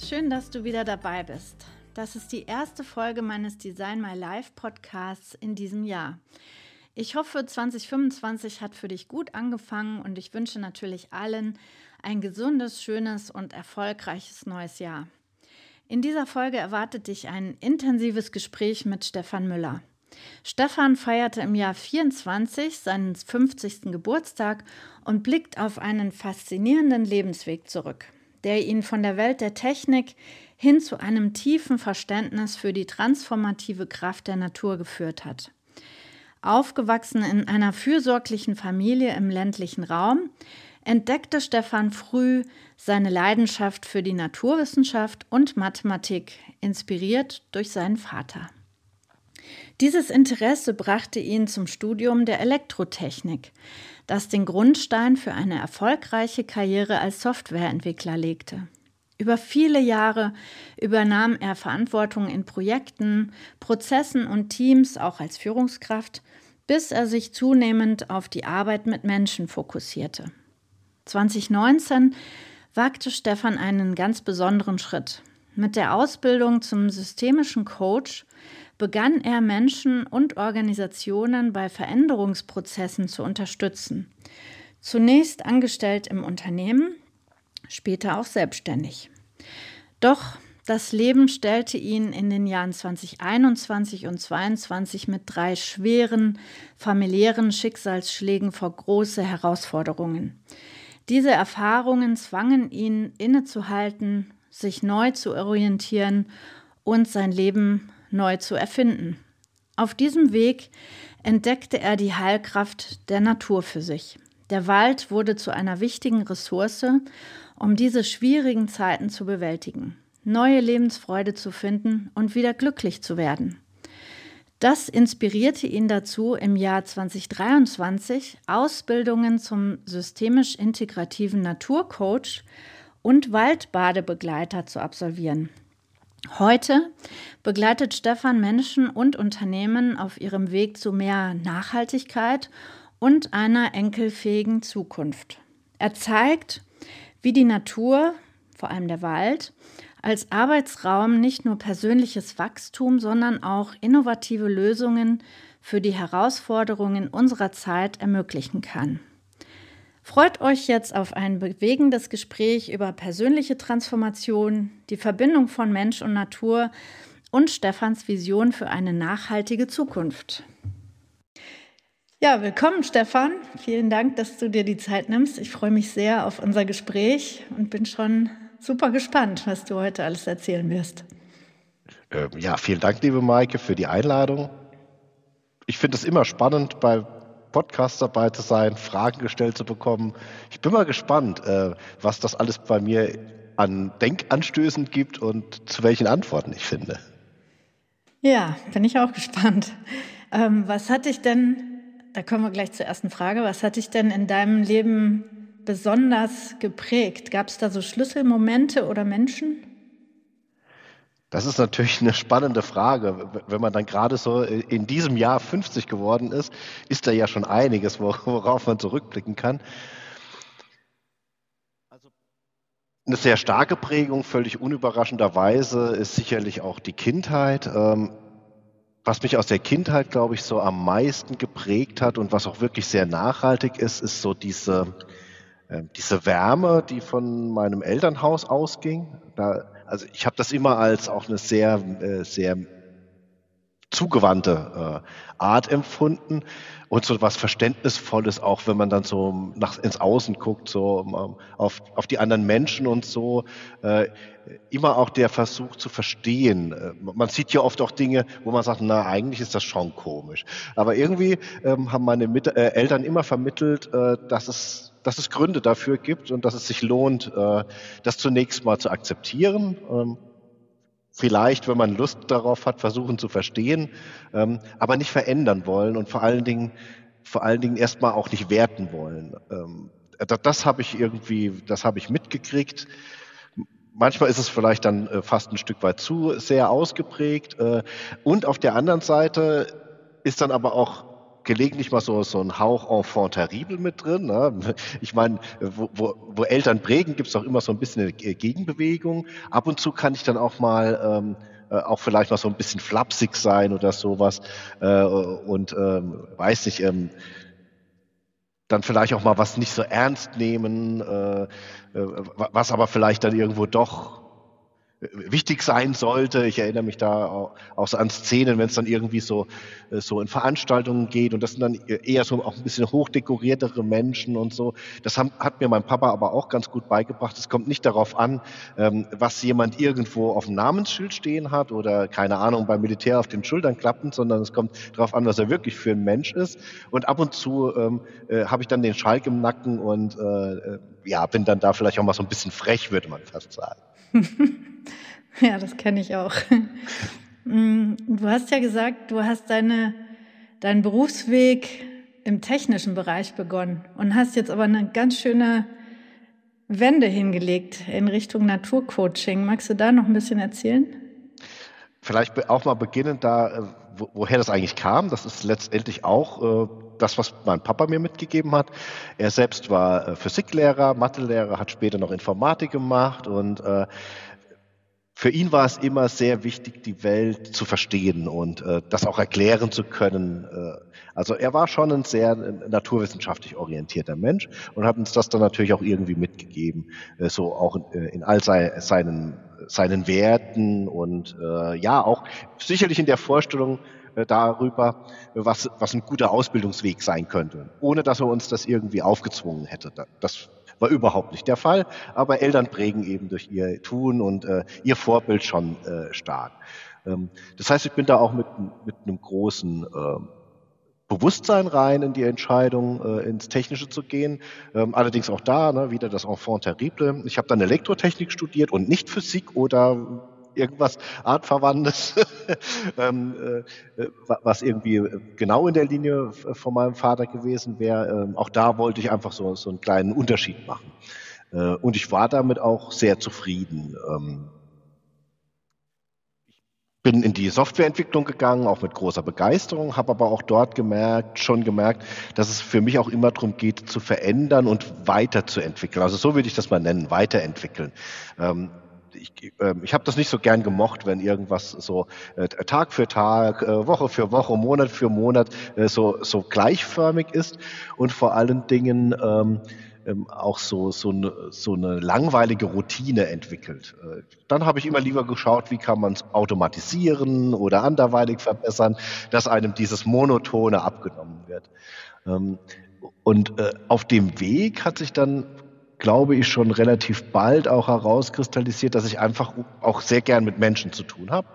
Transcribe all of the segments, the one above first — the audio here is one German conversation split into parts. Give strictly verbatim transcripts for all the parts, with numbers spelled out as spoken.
Schön, dass du wieder dabei bist. Das ist die erste Folge meines Design My Life Podcasts in diesem Jahr. Ich hoffe, zwanzig fünfundzwanzig hat für dich gut angefangen und ich wünsche natürlich allen ein gesundes, schönes und erfolgreiches neues Jahr. In dieser Folge erwartet dich ein intensives Gespräch mit Stefan Müller. Stefan feierte im Jahr vierundzwanzig seinen fünfzigsten Geburtstag und blickt auf einen faszinierenden Lebensweg zurück, der ihn von der Welt der Technik hin zu einem tiefen Verständnis für die transformative Kraft der Natur geführt hat. Aufgewachsen in einer fürsorglichen Familie im ländlichen Raum, entdeckte Stefan früh seine Leidenschaft für die Naturwissenschaft und Mathematik, inspiriert durch seinen Vater. Dieses Interesse brachte ihn zum Studium der Elektrotechnik, das den Grundstein für eine erfolgreiche Karriere als Softwareentwickler legte. Über viele Jahre übernahm er Verantwortung in Projekten, Prozessen und Teams, auch als Führungskraft, bis er sich zunehmend auf die Arbeit mit Menschen fokussierte. zwanzig neunzehn wagte Stefan einen ganz besonderen Schritt. Mit der Ausbildung zum systemischen Coach begann er Menschen und Organisationen bei Veränderungsprozessen zu unterstützen. Zunächst angestellt im Unternehmen, später auch selbstständig. Doch das Leben stellte ihn in den Jahren zwanzig einundzwanzig und zweiundzwanzig mit drei schweren familiären Schicksalsschlägen vor große Herausforderungen. Diese Erfahrungen zwangen ihn, innezuhalten, sich neu zu orientieren und sein Leben neu zu erfinden. Auf diesem Weg entdeckte er die Heilkraft der Natur für sich. Der Wald wurde zu einer wichtigen Ressource, um diese schwierigen Zeiten zu bewältigen, neue Lebensfreude zu finden und wieder glücklich zu werden. Das inspirierte ihn dazu, im Jahr zwanzig dreiundzwanzig Ausbildungen zum systemisch integrativen Naturcoach und Waldbadebegleiter zu absolvieren. Heute begleitet Stefan Menschen und Unternehmen auf ihrem Weg zu mehr Nachhaltigkeit und einer enkelfähigen Zukunft. Er zeigt, wie die Natur, vor allem der Wald, als Arbeitsraum nicht nur persönliches Wachstum, sondern auch innovative Lösungen für die Herausforderungen unserer Zeit ermöglichen kann. Freut euch jetzt auf ein bewegendes Gespräch über persönliche Transformation, die Verbindung von Mensch und Natur und Stefans Vision für eine nachhaltige Zukunft. Ja, willkommen Stefan. Vielen Dank, dass du dir die Zeit nimmst. Ich freue mich sehr auf unser Gespräch und bin schon super gespannt, was du heute alles erzählen wirst. Ähm, ja, vielen Dank, liebe Maike, für die Einladung. Ich finde es immer spannend, bei Podcast dabei zu sein, Fragen gestellt zu bekommen. Ich bin mal gespannt, äh, was das alles bei mir an Denkanstößen gibt und zu welchen Antworten ich finde. Ja, bin ich auch gespannt. Ähm, was hat dich denn, da kommen wir gleich zur ersten Frage, was hat dich denn in deinem Leben besonders geprägt? Gab es da so Schlüsselmomente oder Menschen? Das ist natürlich eine spannende Frage. Wenn man dann gerade so in diesem Jahr fünfzig geworden ist, ist da ja schon einiges, worauf man zurückblicken kann. Also eine sehr starke Prägung, völlig unüberraschenderweise, ist sicherlich auch die Kindheit. Was mich aus der Kindheit, glaube ich, so am meisten geprägt hat und was auch wirklich sehr nachhaltig ist, ist so diese, diese Wärme, die von meinem Elternhaus ausging. Da Also ich habe das immer als auch eine sehr, äh, sehr zugewandte äh, Art empfunden und so was Verständnisvolles, auch wenn man dann so nach, ins Außen guckt, so um, auf, auf die anderen Menschen und so. Äh, immer auch der Versuch zu verstehen. Äh, man sieht ja oft auch Dinge, wo man sagt, na, eigentlich ist das schon komisch. Aber irgendwie ähm, haben meine Mit äh, Eltern immer vermittelt, äh, dass es dass es Gründe dafür gibt und dass es sich lohnt, das zunächst mal zu akzeptieren. Vielleicht, wenn man Lust darauf hat, versuchen zu verstehen, aber nicht verändern wollen und vor allen Dingen, vor allen Dingen erstmal auch nicht werten wollen. Das habe ich irgendwie, das habe ich mitgekriegt. Manchmal ist es vielleicht dann fast ein Stück weit zu sehr ausgeprägt. Und auf der anderen Seite ist dann aber auch gelegentlich mal so, so ein Hauch Enfant terrible mit drin. Ne? Ich meine, wo, wo, wo Eltern prägen, gibt es auch immer so ein bisschen eine Gegenbewegung. Ab und zu kann ich dann auch mal ähm, äh, auch vielleicht mal so ein bisschen flapsig sein oder sowas. Äh, und ähm, weiß nicht, ähm, dann vielleicht auch mal was nicht so ernst nehmen, äh, äh, was aber vielleicht dann irgendwo doch wichtig sein sollte. Ich erinnere mich da auch, auch so an Szenen, wenn es dann irgendwie so, so in Veranstaltungen geht und das sind dann eher so auch ein bisschen hochdekoriertere Menschen und so. Das haben, hat mir mein Papa aber auch ganz gut beigebracht. Es kommt nicht darauf an, ähm, was jemand irgendwo auf dem Namensschild stehen hat oder keine Ahnung beim Militär auf den Schultern klappen, sondern es kommt darauf an, was er wirklich für ein Mensch ist. Und ab und zu ähm, äh, habe ich dann den Schalk im Nacken und äh, ja, bin dann da vielleicht auch mal so ein bisschen frech, würde man fast sagen. Ja, das kenne ich auch. Du hast ja gesagt, du hast deine, deinen Berufsweg im technischen Bereich begonnen und hast jetzt aber eine ganz schöne Wende hingelegt in Richtung Naturcoaching. Magst du da noch ein bisschen erzählen? Vielleicht auch mal beginnen da, wo, woher das eigentlich kam. Das ist letztendlich auch äh, das, was mein Papa mir mitgegeben hat. Er selbst war äh, Physiklehrer, Mathelehrer, hat später noch Informatik gemacht und äh, für ihn war es immer sehr wichtig, die Welt zu verstehen und äh, das auch erklären zu können. Äh, also er war schon ein sehr äh, naturwissenschaftlich orientierter Mensch und hat uns das dann natürlich auch irgendwie mitgegeben, äh, so auch in, in all sei, seinen, seinen Werten und äh, ja, auch sicherlich in der Vorstellung äh, darüber, was, was ein guter Ausbildungsweg sein könnte, ohne dass er uns das irgendwie aufgezwungen hätte. Das war überhaupt nicht der Fall, aber Eltern prägen eben durch ihr Tun und äh, ihr Vorbild schon äh, stark. Ähm, das heißt, ich bin da auch mit, mit einem großen äh, Bewusstsein rein in die Entscheidung, äh, ins Technische zu gehen. Ähm, allerdings auch da, ne, wieder das Enfant terrible. Ich habe dann Elektrotechnik studiert und nicht Physik oder irgendwas Artverwandtes, ähm, äh, was irgendwie genau in der Linie von meinem Vater gewesen wäre. Ähm, auch da wollte ich einfach so, so einen kleinen Unterschied machen. Äh, und ich war damit auch sehr zufrieden. Ähm, ich bin in die Softwareentwicklung gegangen, auch mit großer Begeisterung, habe aber auch dort gemerkt, schon gemerkt, dass es für mich auch immer darum geht, zu verändern und weiterzuentwickeln. Also so würde ich das mal nennen, weiterentwickeln. Ähm, Ich, äh, ich habe das nicht so gern gemocht, wenn irgendwas so äh, Tag für Tag, äh, Woche für Woche, Monat für Monat äh, so, so gleichförmig ist und vor allen Dingen ähm, ähm, auch so, so, eine, so eine langweilige Routine entwickelt. Äh, dann habe ich immer lieber geschaut, wie kann man es automatisieren oder anderweitig verbessern, dass einem dieses Monotone abgenommen wird. Ähm, und äh, auf dem Weg hat sich dann, glaube ich, schon relativ bald auch herauskristallisiert, dass ich einfach auch sehr gern mit Menschen zu tun habe.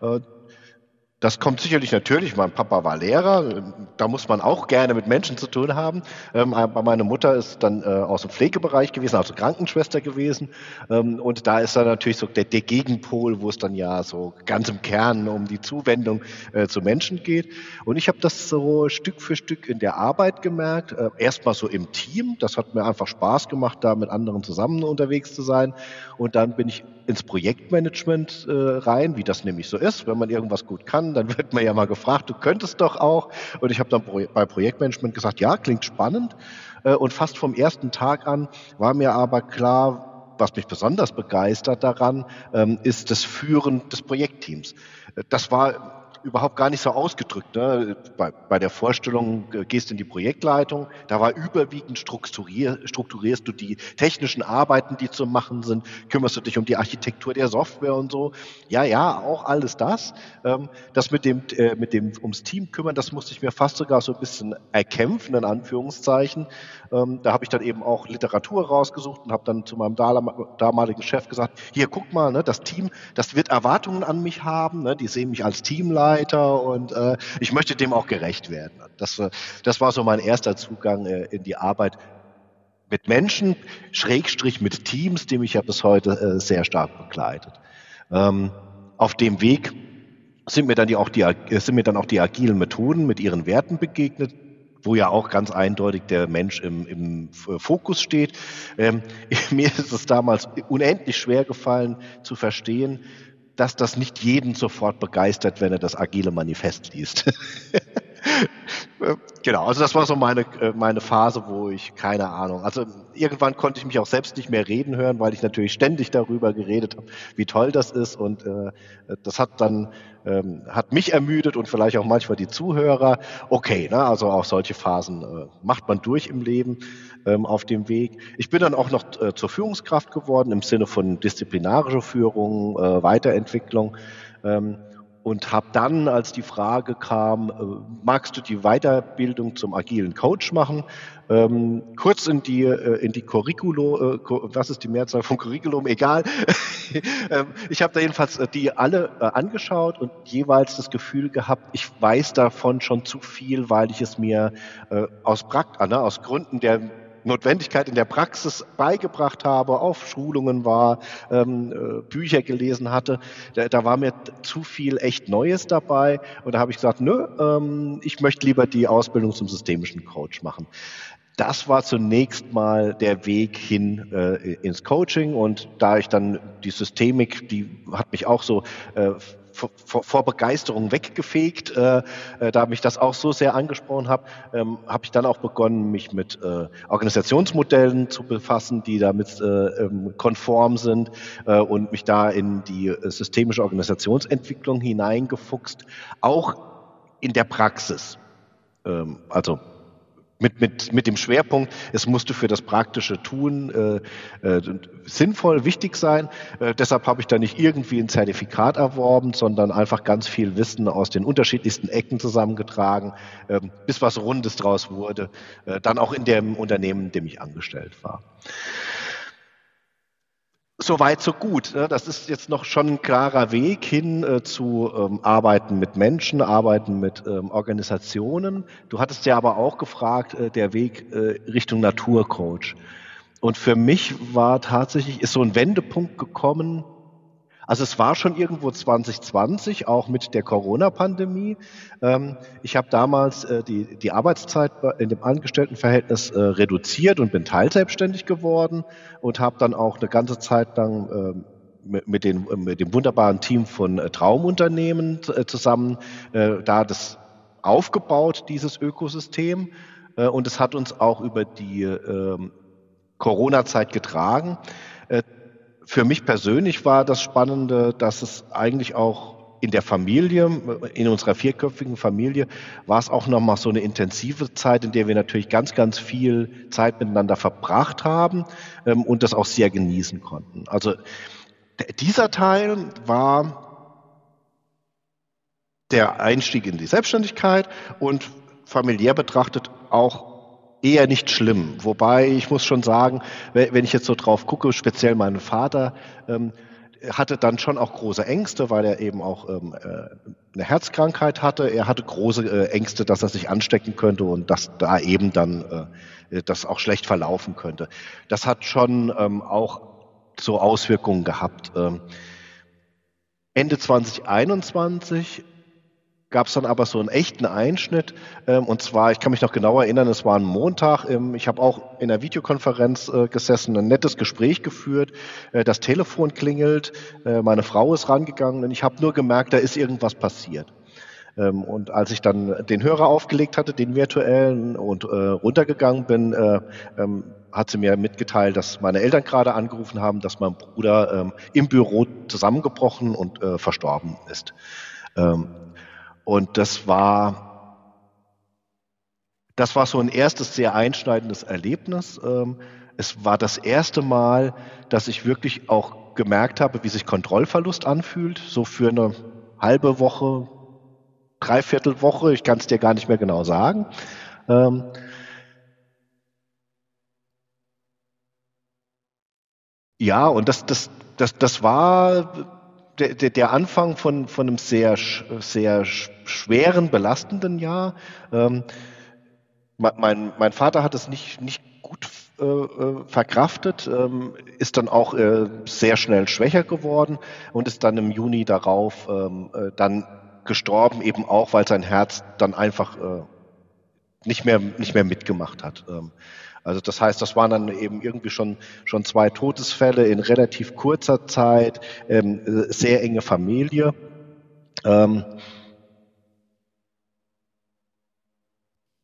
Das kommt sicherlich natürlich, mein Papa war Lehrer, da muss man auch gerne mit Menschen zu tun haben. Ähm, aber meine Mutter ist dann äh, aus dem Pflegebereich gewesen, also Krankenschwester gewesen. Ähm, und da ist dann natürlich so der, der Gegenpol, wo es dann ja so ganz im Kern um die Zuwendung äh, zu Menschen geht. Und ich habe das so Stück für Stück in der Arbeit gemerkt. Äh, Erstmal so im Team, das hat mir einfach Spaß gemacht, da mit anderen zusammen unterwegs zu sein. Und dann bin ich ins Projektmanagement äh, rein, wie das nämlich so ist. Wenn man irgendwas gut kann, dann wird man ja mal gefragt, du könntest doch auch. Und ich habe dann pro- bei Projektmanagement gesagt, ja, klingt spannend. Äh, und fast vom ersten Tag an war mir aber klar, was mich besonders begeistert daran, ähm, ist das Führen des Projektteams. Äh, Das war überhaupt gar nicht so ausgedrückt. Ne? Bei, bei der Vorstellung, äh, gehst in die Projektleitung, da war überwiegend strukturier, strukturierst du die technischen Arbeiten, die zu machen sind, kümmerst du dich um die Architektur der Software und so. Ja, ja, auch alles das. Ähm, das mit dem, äh, mit dem ums Team kümmern, das musste ich mir fast sogar so ein bisschen erkämpfen, in Anführungszeichen. Ähm, da habe ich dann eben auch Literatur rausgesucht und habe dann zu meinem damaligen Chef gesagt, hier, guck mal, ne, das Team, das wird Erwartungen an mich haben, ne, die sehen mich als Teamleiter und äh, ich möchte dem auch gerecht werden. Das, das war so mein erster Zugang äh, in die Arbeit mit Menschen, Schrägstrich mit Teams, die mich ja bis heute äh, sehr stark begleitet. Ähm, auf dem Weg sind mir dann die auch die sind mir dann auch die agilen Methoden mit ihren Werten begegnet, wo ja auch ganz eindeutig der Mensch im, im Fokus steht. Ähm, mir ist es damals unendlich schwer gefallen zu verstehen, dass das nicht jeden sofort begeistert, wenn er das agile Manifest liest. Genau, also das war so meine, meine Phase, wo ich, keine Ahnung, also irgendwann konnte ich mich auch selbst nicht mehr reden hören, weil ich natürlich ständig darüber geredet habe, wie toll das ist und äh, das hat dann, ähm, hat mich ermüdet und vielleicht auch manchmal die Zuhörer. Okay, ne, also auch solche Phasen äh, macht man durch im Leben ähm, auf dem Weg. Ich bin dann auch noch äh, zur Führungskraft geworden im Sinne von disziplinarischer Führung, äh, Weiterentwicklung. Ähm, Und habe dann, als die Frage kam, äh, magst du die Weiterbildung zum agilen Coach machen, ähm, kurz in die äh, in die Curriculo, äh, was ist die Mehrzahl von Curriculum, egal. ähm, ich habe da jedenfalls äh, die alle äh, angeschaut und jeweils das Gefühl gehabt, ich weiß davon schon zu viel, weil ich es mir äh, aus Prakt, äh, ne, aus Gründen der Notwendigkeit in der Praxis beigebracht habe, auf Schulungen war, ähm, äh, Bücher gelesen hatte. Da, da war mir zu viel echt Neues dabei und da habe ich gesagt, nö, ähm, ich möchte lieber die Ausbildung zum systemischen Coach machen. Das war zunächst mal der Weg hin äh, ins Coaching und da ich dann die Systemik, die hat mich auch so äh, vor, vor, vor Begeisterung weggefegt, äh, äh, da mich das auch so sehr angesprochen hat, ähm, habe ich dann auch begonnen, mich mit äh, Organisationsmodellen zu befassen, die damit äh, ähm, konform sind äh, und mich da in die äh, systemische Organisationsentwicklung hineingefuchst, auch in der Praxis. Ähm, also Mit, mit, mit dem Schwerpunkt, es musste für das praktische Tun äh, äh, sinnvoll, wichtig sein. Äh, deshalb habe ich da nicht irgendwie ein Zertifikat erworben, sondern einfach ganz viel Wissen aus den unterschiedlichsten Ecken zusammengetragen, äh, bis was Rundes draus wurde, äh, dann auch in dem Unternehmen, in dem ich angestellt war. So weit, so gut. Das ist jetzt noch schon ein klarer Weg hin äh, zu ähm, Arbeiten mit Menschen, Arbeiten mit ähm, Organisationen. Du hattest ja aber auch gefragt, äh, der Weg äh, Richtung Naturcoach. Und für mich war tatsächlich, ist so ein Wendepunkt gekommen. Also es war schon irgendwo zwanzig zwanzig, auch mit der Corona-Pandemie. Ähm, ich habe damals äh, die, die Arbeitszeit in dem Angestelltenverhältnis äh, reduziert und bin teilselbstständig geworden und habe dann auch eine ganze Zeit lang äh, mit, mit, den, mit dem wunderbaren Team von äh, Traumunternehmen äh, zusammen äh, da das aufgebaut, dieses Ökosystem. Äh, und es hat uns auch über die äh, Corona-Zeit getragen. Äh, Für mich persönlich war das Spannende, dass es eigentlich auch in der Familie, in unserer vierköpfigen Familie, war es auch nochmal so eine intensive Zeit, in der wir natürlich ganz, ganz viel Zeit miteinander verbracht haben ähm, und das auch sehr genießen konnten. Also dieser Teil war der Einstieg in die Selbstständigkeit und familiär betrachtet auch eher nicht schlimm. Wobei ich muss schon sagen, wenn ich jetzt so drauf gucke, speziell mein Vater ähm, hatte dann schon auch große Ängste, weil er eben auch ähm, eine Herzkrankheit hatte. Er hatte große äh, Ängste, dass er sich anstecken könnte und dass da eben dann äh, das auch schlecht verlaufen könnte. Das hat schon ähm, auch so Auswirkungen gehabt. Ähm, Ende zwanzig einundzwanzig gab es dann aber so einen echten Einschnitt. Ähm, und zwar, ich kann mich noch genau erinnern, es war ein Montag. Ähm, ich habe auch in einer Videokonferenz äh, gesessen, ein nettes Gespräch geführt. Äh, das Telefon klingelt, äh, meine Frau ist rangegangen und ich habe nur gemerkt, da ist irgendwas passiert. Ähm, und als ich dann den Hörer aufgelegt hatte, den virtuellen, und äh, runtergegangen bin, äh, ähm, hat sie mir mitgeteilt, dass meine Eltern gerade angerufen haben, dass mein Bruder ähm, im Büro zusammengebrochen und äh, verstorben ist. Ähm, Und das war, das war so ein erstes sehr einschneidendes Erlebnis. Es war das erste Mal, dass ich wirklich auch gemerkt habe, wie sich Kontrollverlust anfühlt. So für eine halbe Woche, dreiviertel Woche, ich kann es dir gar nicht mehr genau sagen. Ja, und das, das, das, das war der, der, der Anfang von, von einem sehr, sehr schweren, belastenden Jahr. Ähm, mein, mein Vater hat es nicht, nicht gut äh, verkraftet, ähm, ist dann auch äh, sehr schnell schwächer geworden und ist dann im Juni darauf ähm, äh, dann gestorben, eben auch, weil sein Herz dann einfach äh, nicht mehr, nicht mehr mitgemacht hat. Ähm, Also das heißt, das waren dann eben irgendwie schon, schon zwei Todesfälle in relativ kurzer Zeit, ähm, sehr enge Familie. Ähm,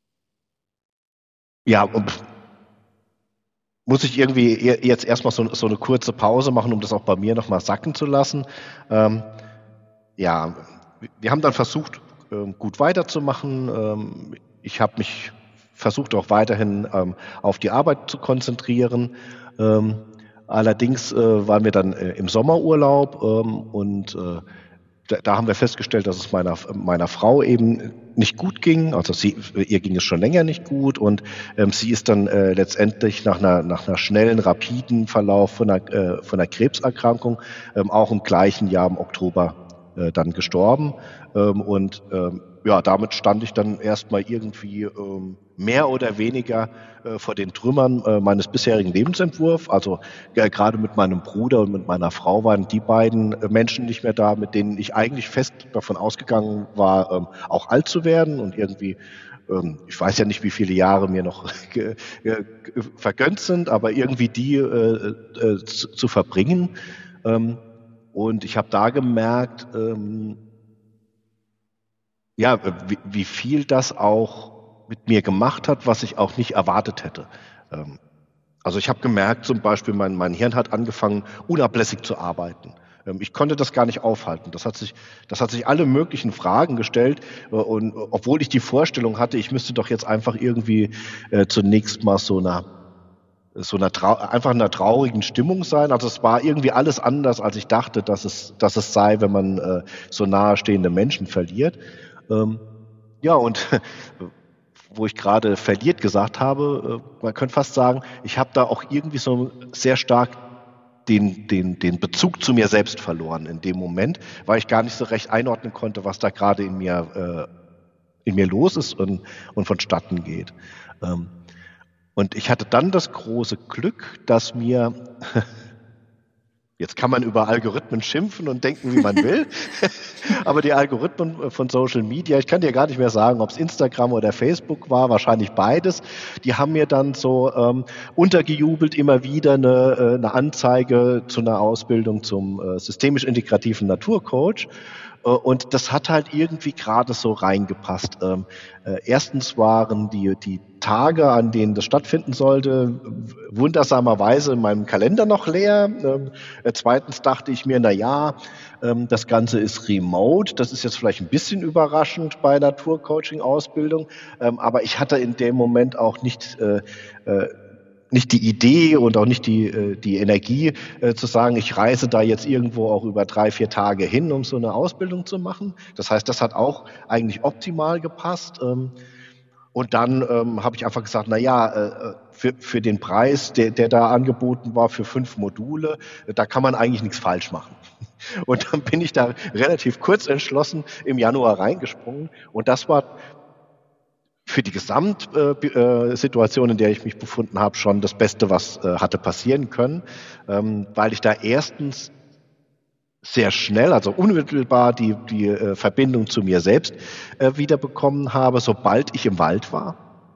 Ja, und muss ich irgendwie e- jetzt erstmal so, so eine kurze Pause machen, um das auch bei mir nochmal sacken zu lassen. Ähm, ja, wir haben dann versucht, ähm, gut weiterzumachen. Ähm, ich habe mich versucht, auch weiterhin ähm, auf die Arbeit zu konzentrieren. Ähm, allerdings äh, waren wir dann äh, im Sommerurlaub ähm, und äh, da, da haben wir festgestellt, dass es meiner, meiner Frau eben nicht gut ging. Also sie, ihr ging es schon länger nicht gut und ähm, sie ist dann äh, letztendlich nach einer, nach einer schnellen, rapiden Verlauf von einer, äh, von einer Krebserkrankung ähm, auch im gleichen Jahr im Oktober äh, dann gestorben. Ähm, und ähm, ja, damit stand ich dann erstmal irgendwie ähm, mehr oder weniger äh, vor den Trümmern äh, meines bisherigen Lebensentwurfs. Also äh, gerade mit meinem Bruder und mit meiner Frau waren die beiden äh, Menschen nicht mehr da, mit denen ich eigentlich fest davon ausgegangen war, ähm, auch alt zu werden und irgendwie ähm, ich weiß ja nicht, wie viele Jahre mir noch ge- ge- vergönnt sind, aber irgendwie die äh, äh, zu, zu verbringen. Ähm, und ich habe da gemerkt, ähm, ja, wie, wie viel das auch mit mir gemacht hat, was ich auch nicht erwartet hätte. Ähm, also ich habe gemerkt, zum Beispiel, mein, mein Hirn hat angefangen, unablässig zu arbeiten. Ähm, ich konnte das gar nicht aufhalten. Das hat sich, das hat sich alle möglichen Fragen gestellt. Äh, und äh, obwohl ich die Vorstellung hatte, ich müsste doch jetzt einfach irgendwie äh, zunächst mal so einer, so einer trau einfach in einer traurigen Stimmung sein. Also es war irgendwie alles anders, als ich dachte, dass es, dass es sei, wenn man äh, so nahestehende Menschen verliert. Ähm, ja, und wo ich gerade verliert gesagt habe, äh, man könnte fast sagen, ich habe da auch irgendwie so sehr stark den, den, den Bezug zu mir selbst verloren in dem Moment, weil ich gar nicht so recht einordnen konnte, was da gerade in mir, äh, in mir los ist und, und vonstatten geht. Ähm, und ich hatte dann das große Glück, dass mir jetzt kann man über Algorithmen schimpfen und denken, wie man will. Aber die Algorithmen von Social Media, ich kann dir gar nicht mehr sagen, ob es Instagram oder Facebook war, wahrscheinlich beides. Die haben mir dann so ähm, untergejubelt immer wieder eine, äh, eine Anzeige zu einer Ausbildung zum äh, systemisch integrativen Naturcoach. Äh, Und das hat halt irgendwie gerade so reingepasst. Ähm, äh, erstens waren die, die Tage, an denen das stattfinden sollte, wundersamerweise in meinem Kalender noch leer. Ähm, äh, zweitens dachte ich mir, na ja, ähm, das Ganze ist remote. Das ist jetzt vielleicht ein bisschen überraschend bei Naturcoaching-Ausbildung. Ähm, aber ich hatte in dem Moment auch nicht äh, äh, nicht die Idee und auch nicht die, äh, die Energie äh, zu sagen, ich reise da jetzt irgendwo auch über drei, vier Tage hin, um so eine Ausbildung zu machen. Das heißt, das hat auch eigentlich optimal gepasst. Ähm, und dann ähm, habe ich einfach gesagt, na ja, äh, für, für den Preis, der, der da angeboten war, für fünf Module, äh, da kann man eigentlich nichts falsch machen. Und dann bin ich da relativ kurz entschlossen im Januar reingesprungen. Und das war für die Gesamtsituation, in der ich mich befunden habe, schon das Beste, was äh, hatte passieren können, ähm, weil ich da erstens sehr schnell, also unmittelbar die, die äh, Verbindung zu mir selbst äh, wiederbekommen habe, sobald ich im Wald war.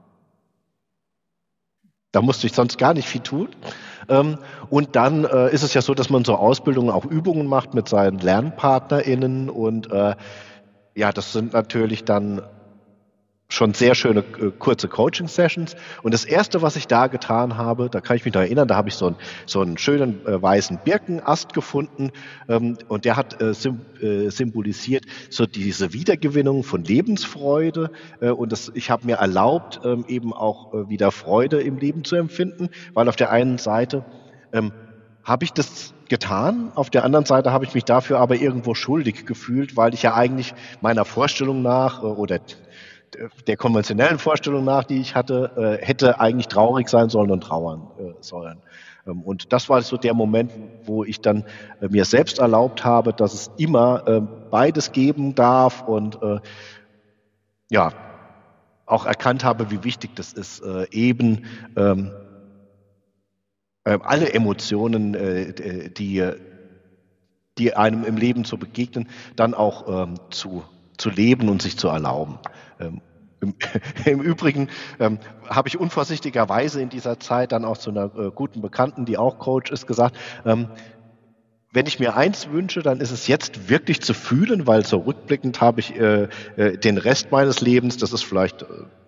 Da musste ich sonst gar nicht viel tun. Ähm, und dann äh, ist es ja so, dass man so Ausbildungen, auch Übungen macht mit seinen LernpartnerInnen und äh, ja, das sind natürlich dann schon sehr schöne äh, kurze Coaching-Sessions. Und das Erste, was ich da getan habe, da kann ich mich noch erinnern, da habe ich so, ein, so einen schönen äh, weißen Birkenast gefunden ähm, und der hat äh, sim äh, symbolisiert so diese Wiedergewinnung von Lebensfreude äh, und das, ich habe mir erlaubt, ähm, eben auch äh, wieder Freude im Leben zu empfinden, weil auf der einen Seite ähm, habe ich das getan, auf der anderen Seite habe ich mich dafür aber irgendwo schuldig gefühlt, weil ich ja eigentlich meiner Vorstellung nach äh, oder der konventionellen Vorstellung nach, die ich hatte, äh, hätte eigentlich traurig sein sollen und trauern äh, sollen. Ähm, und das war so der Moment, wo ich dann äh, mir selbst erlaubt habe, dass es immer äh, beides geben darf und äh, ja, auch erkannt habe, wie wichtig das ist, äh, eben ähm, äh, alle Emotionen, äh, die, die einem im Leben so begegnen, dann auch ähm, zu, zu leben und sich zu erlauben. Ähm, Im, Im Übrigen ähm, habe ich unvorsichtigerweise in dieser Zeit dann auch zu einer äh, guten Bekannten, die auch Coach ist, gesagt, ähm, wenn ich mir eins wünsche, dann ist es jetzt wirklich zu fühlen, weil so rückblickend habe ich äh, äh, den Rest meines Lebens, das ist vielleicht äh,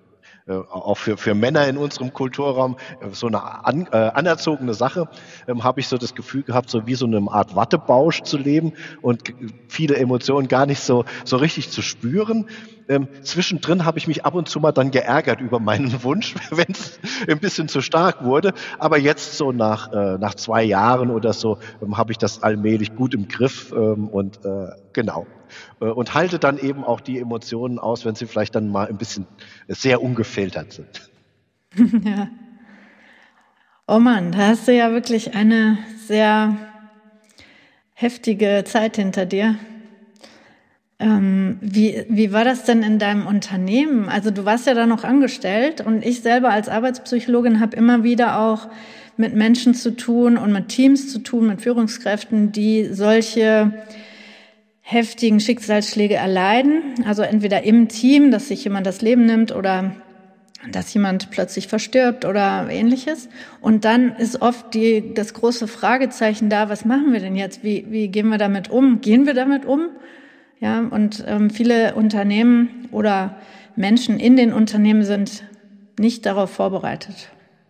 äh, auch für, für Männer in unserem Kulturraum äh, so eine an, äh, anerzogene Sache, ähm, habe ich so das Gefühl gehabt, so wie so eine Art Wattebausch zu leben und g- viele Emotionen gar nicht so, so richtig zu spüren. Ähm, zwischendrin habe ich mich ab und zu mal dann geärgert über meinen Wunsch, wenn es ein bisschen zu stark wurde. Aber jetzt so nach, äh, nach zwei Jahren oder so ähm, habe ich das allmählich gut im Griff ähm, und äh, genau. Äh, und halte dann eben auch die Emotionen aus, wenn sie vielleicht dann mal ein bisschen sehr ungefiltert sind. Ja. Oh Mann, da hast du ja wirklich eine sehr heftige Zeit hinter dir. Ähm, wie, wie war das denn in deinem Unternehmen? Also du warst ja da noch angestellt und ich selber als Arbeitspsychologin habe immer wieder auch mit Menschen zu tun und mit Teams zu tun, mit Führungskräften, die solche heftigen Schicksalsschläge erleiden. Also entweder im Team, dass sich jemand das Leben nimmt oder dass jemand plötzlich verstirbt oder ähnliches. Und dann ist oft die, das große Fragezeichen da, was machen wir denn jetzt? Wie, wie gehen wir damit um? Gehen wir damit um? Ja, und ähm, viele Unternehmen oder Menschen in den Unternehmen sind nicht darauf vorbereitet.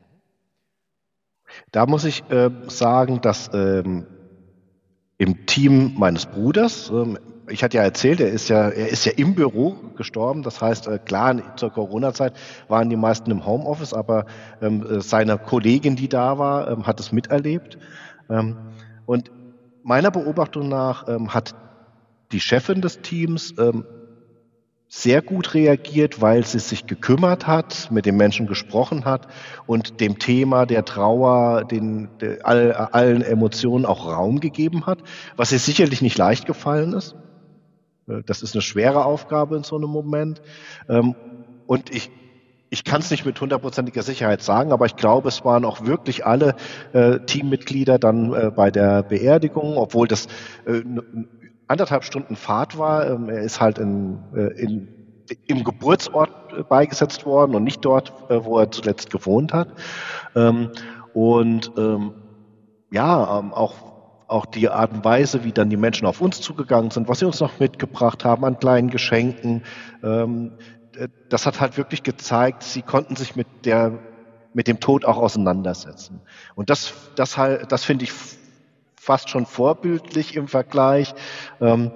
Da muss ich äh, sagen, dass ähm, im Team meines Bruders, ähm, ich hatte ja erzählt, er ist ja, er ist ja im Büro gestorben. Das heißt, äh, klar, zur Corona-Zeit waren die meisten im Homeoffice, aber ähm, äh, seine Kollegin, die da war, ähm, hat es miterlebt. Ähm, und meiner Beobachtung nach ähm, hat die Chefin des Teams ähm, sehr gut reagiert, weil sie sich gekümmert hat, mit den Menschen gesprochen hat und dem Thema der Trauer, den, der, all, allen Emotionen auch Raum gegeben hat, was ihr sicherlich nicht leicht gefallen ist. Das ist eine schwere Aufgabe in so einem Moment. Und ich, ich kann es nicht mit hundertprozentiger Sicherheit sagen, aber ich glaube, es waren auch wirklich alle äh, Teammitglieder dann äh, bei der Beerdigung, obwohl das äh, anderthalb Stunden Fahrt war. Ähm, er ist halt in, äh, in, im Geburtsort beigesetzt worden und nicht dort, äh, wo er zuletzt gewohnt hat. Ähm, und ähm, ja, ähm, auch auch die Art und Weise, wie dann die Menschen auf uns zugegangen sind, was sie uns noch mitgebracht haben an kleinen Geschenken, ähm, das hat halt wirklich gezeigt, sie konnten sich mit der mit dem Tod auch auseinandersetzen. Und das das halt, das finde ich fast schon vorbildlich im Vergleich, ähm,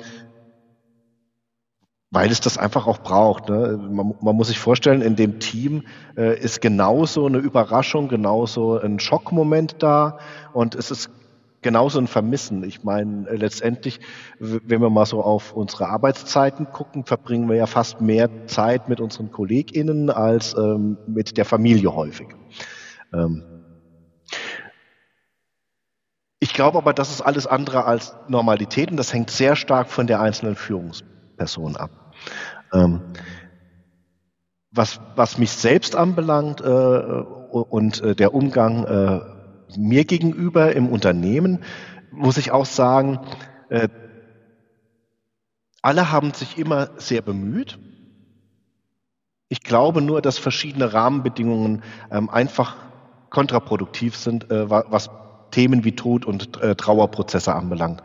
weil es das einfach auch braucht. Ne? Man, man muss sich vorstellen, in dem Team äh, ist genauso eine Überraschung, genauso ein Schockmoment da und es ist genauso ein Vermissen. Ich meine, äh, letztendlich, w- wenn wir mal so auf unsere Arbeitszeiten gucken, verbringen wir ja fast mehr Zeit mit unseren KollegInnen als ähm, mit der Familie häufig. Ähm, ich glaube aber, das ist alles andere als Normalität und das hängt sehr stark von der einzelnen Führungsperson ab. Ähm, was, was mich selbst anbelangt äh, und äh, der Umgang äh, mir gegenüber im Unternehmen, muss ich auch sagen, äh, alle haben sich immer sehr bemüht. Ich glaube nur, dass verschiedene Rahmenbedingungen ähm, einfach kontraproduktiv sind, äh, wa- was Themen wie Tod und äh, Trauerprozesse anbelangt.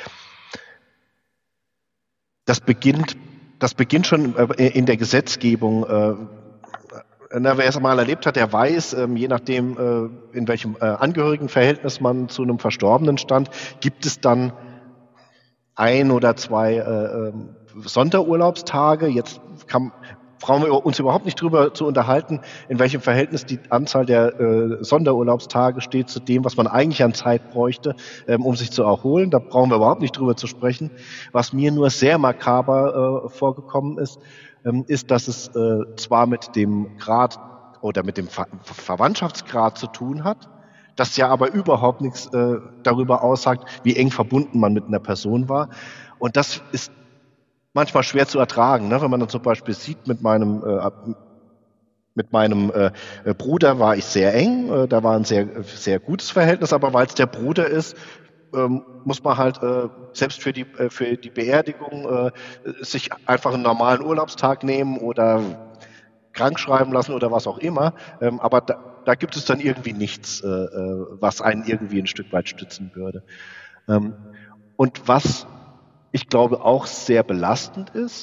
Das beginnt, das beginnt schon äh, in der Gesetzgebung. Äh, na, wer es mal erlebt hat, der weiß, ähm, je nachdem, äh, in welchem äh, Angehörigenverhältnis man zu einem Verstorbenen stand, gibt es dann ein oder zwei äh, ähm, Sonderurlaubstage. Jetzt kann, brauchen wir uns überhaupt nicht drüber zu unterhalten, in welchem Verhältnis die Anzahl der äh, Sonderurlaubstage steht zu dem, was man eigentlich an Zeit bräuchte, ähm, um sich zu erholen. Da brauchen wir überhaupt nicht drüber zu sprechen. Was mir nur sehr makaber äh, vorgekommen ist, ähm, ist, dass es äh, zwar mit dem Grad oder mit dem Ver Verwandtschaftsgrad zu tun hat, das ja aber überhaupt nichts äh, darüber aussagt, wie eng verbunden man mit einer Person war. Und das ist manchmal schwer zu ertragen, ne? Wenn man dann zum Beispiel sieht, mit meinem äh, mit meinem äh, Bruder war ich sehr eng, äh, da war ein sehr sehr gutes Verhältnis, aber weil es der Bruder ist, ähm, muss man halt äh, selbst für die äh, für die Beerdigung äh, sich einfach einen normalen Urlaubstag nehmen oder krank schreiben lassen oder was auch immer. Ähm, aber da, da gibt es dann irgendwie nichts, äh, was einen irgendwie ein Stück weit stützen würde. Ähm, und was ich glaube auch sehr belastend ist,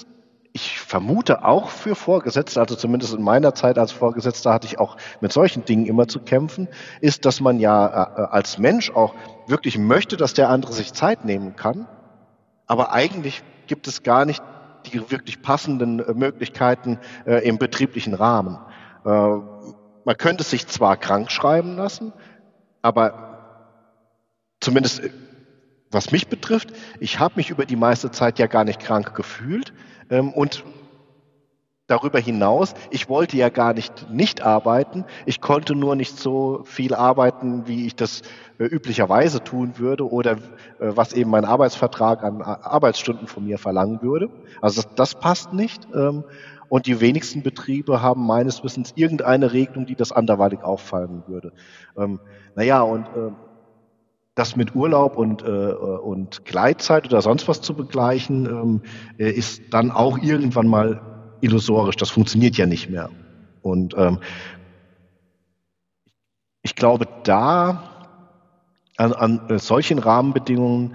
ich vermute auch für Vorgesetzte, also zumindest in meiner Zeit als Vorgesetzter hatte ich auch mit solchen Dingen immer zu kämpfen, ist, dass man ja äh, als Mensch auch wirklich möchte, dass der andere sich Zeit nehmen kann, aber eigentlich gibt es gar nicht die wirklich passenden äh, Möglichkeiten äh, im betrieblichen Rahmen. Äh, man könnte sich zwar krank schreiben lassen, aber zumindest was mich betrifft, ich habe mich über die meiste Zeit ja gar nicht krank gefühlt. Ähm, und darüber hinaus, ich wollte ja gar nicht nicht arbeiten. Ich konnte nur nicht so viel arbeiten, wie ich das äh, üblicherweise tun würde oder äh, was eben mein Arbeitsvertrag an A- Arbeitsstunden von mir verlangen würde. Also das, das passt nicht. Ähm, und die wenigsten Betriebe haben meines Wissens irgendeine Regelung, die das anderweitig auffallen würde. Ähm, naja, und äh, das mit Urlaub und, äh, und Gleitzeit oder sonst was zu begleichen, ähm, äh, ist dann auch irgendwann mal illusorisch. Das funktioniert ja nicht mehr. Und ähm, ich glaube, da an, an äh, solchen Rahmenbedingungen,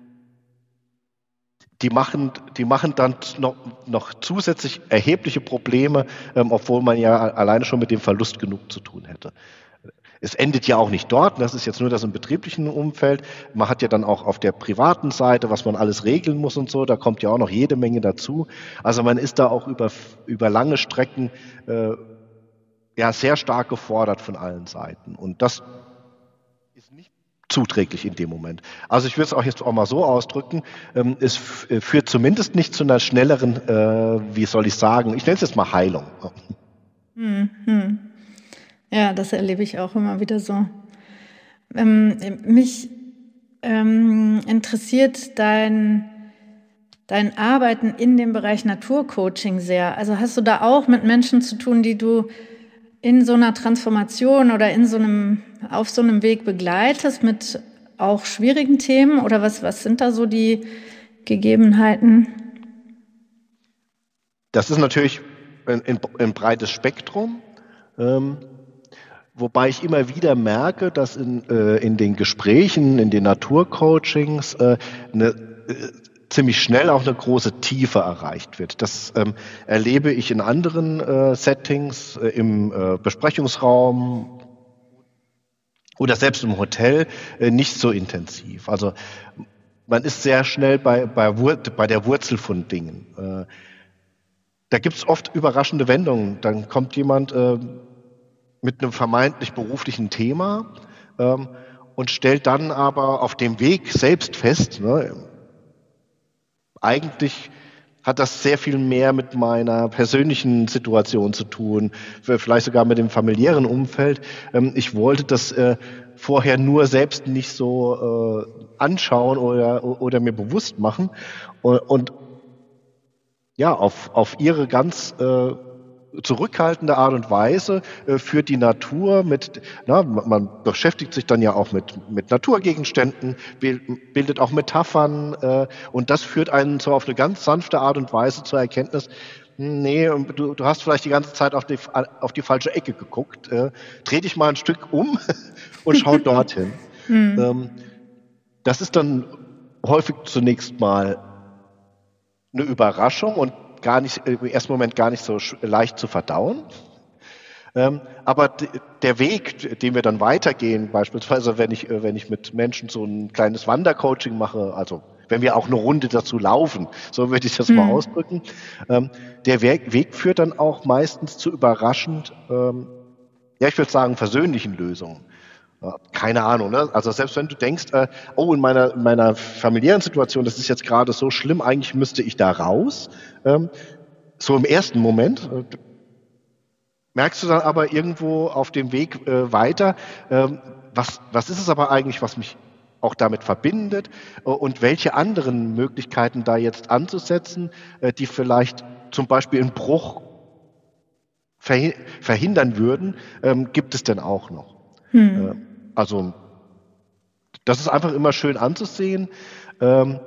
die machen, die machen dann noch, noch zusätzlich erhebliche Probleme, ähm, obwohl man ja alleine schon mit dem Verlust genug zu tun hätte. Es endet ja auch nicht dort, das ist jetzt nur das im betrieblichen Umfeld. Man hat ja dann auch auf der privaten Seite, was man alles regeln muss und so, da kommt ja auch noch jede Menge dazu. Also man ist da auch über, über lange Strecken äh, ja sehr stark gefordert von allen Seiten. Und das ist nicht zuträglich in dem Moment. Also ich würde es auch jetzt auch mal so ausdrücken, ähm, es f- äh, führt zumindest nicht zu einer schnelleren, äh, wie soll ich sagen, ich nenne es jetzt mal Heilung. Hm, hm. Ja, das erlebe ich auch immer wieder so. Ähm, mich ähm, interessiert dein, dein Arbeiten in dem Bereich Naturcoaching sehr. Also hast du da auch mit Menschen zu tun, die du in so einer Transformation oder in so einem, auf so einem Weg begleitest mit auch schwierigen Themen? Oder was, was sind da so die Gegebenheiten? Das ist natürlich ein, ein, ein breites Spektrum. Ähm, Wobei ich immer wieder merke, dass in, äh, in den Gesprächen, in den Naturcoachings äh, eine, äh, ziemlich schnell auch eine große Tiefe erreicht wird. Das ähm, erlebe ich in anderen äh, Settings, äh, im äh, Besprechungsraum oder selbst im Hotel äh, nicht so intensiv. Also man ist sehr schnell bei, bei, Wur bei der Wurzel von Dingen. Äh, da gibt es oft überraschende Wendungen. Dann kommt jemand äh, mit einem vermeintlich beruflichen Thema ähm, und stellt dann aber auf dem Weg selbst fest, ne, eigentlich hat das sehr viel mehr mit meiner persönlichen Situation zu tun, vielleicht sogar mit dem familiären Umfeld. Ähm, ich wollte das äh, vorher nur selbst nicht so äh, anschauen oder, oder mir bewusst machen. Und, und ja, auf, auf ihre ganz äh, zurückhaltende Art und Weise äh, führt die Natur mit, na, man beschäftigt sich dann ja auch mit, mit Naturgegenständen, bildet auch Metaphern äh, und das führt einen so auf eine ganz sanfte Art und Weise zur Erkenntnis, nee, du, du hast vielleicht die ganze Zeit auf die, auf die falsche Ecke geguckt, äh, dreh dich mal ein Stück um und schau dorthin. Hm. Ähm, das ist dann häufig zunächst mal eine Überraschung und gar nicht, im ersten Moment gar nicht so leicht zu verdauen. Ähm, aber der Weg, den wir dann weitergehen, beispielsweise wenn ich, wenn ich mit Menschen so ein kleines Wandercoaching mache, also wenn wir auch eine Runde dazu laufen, so würde ich das Hm. mal ausdrücken, ähm, der Weg, Weg führt dann auch meistens zu überraschend, ähm, ja ich würde sagen, versöhnlichen Lösungen. Keine Ahnung, ne? Also selbst wenn du denkst, äh, oh, in meiner, in meiner familiären Situation, das ist jetzt gerade so schlimm, eigentlich müsste ich da raus. Ähm, so im ersten Moment äh, merkst du dann aber irgendwo auf dem Weg äh, weiter, ähm, was, was ist es aber eigentlich, was mich auch damit verbindet äh, und welche anderen Möglichkeiten da jetzt anzusetzen, äh, die vielleicht zum Beispiel einen Bruch verhi verhindern würden, ähm, gibt es denn auch noch. Hm. Äh, also das ist einfach immer schön anzusehen. Ähm,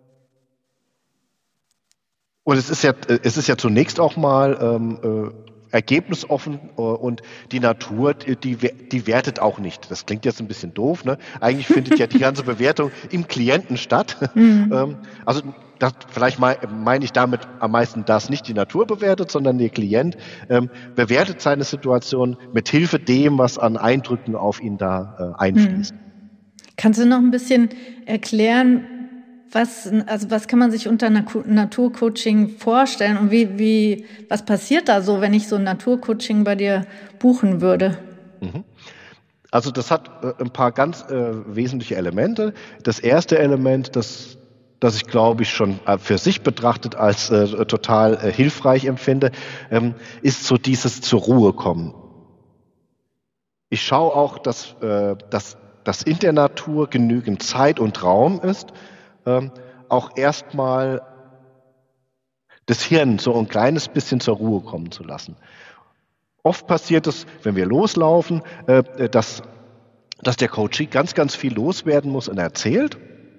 und es ist ja, es ist ja zunächst auch mal ähm, ergebnisoffen äh, und die Natur, die, die wertet auch nicht. Das klingt jetzt ein bisschen doof, ne? Eigentlich findet ja die ganze Bewertung im Klienten statt. Mhm. ähm, also das, vielleicht meine mein ich damit am meisten das, nicht die Natur bewertet, sondern der Klient ähm, bewertet seine Situation mit Hilfe dem, was an Eindrücken auf ihn da äh, einfließt. Mhm. Kannst du noch ein bisschen erklären, Was, also was kann man sich unter Naturcoaching vorstellen und wie, wie, was passiert da so, wenn ich so ein Naturcoaching bei dir buchen würde? Also das hat äh, ein paar ganz äh, wesentliche Elemente. Das erste Element, das, das ich glaube ich schon für sich betrachtet als äh, total äh, hilfreich empfinde, ähm, ist so dieses zur Ruhe kommen. Ich schaue auch, dass, äh, dass, dass in der Natur genügend Zeit und Raum ist, Ähm, auch erstmal das Hirn so ein kleines bisschen zur Ruhe kommen zu lassen. Oft passiert es, wenn wir loslaufen, äh, dass, dass der Coachee ganz, ganz viel loswerden muss und erzählt.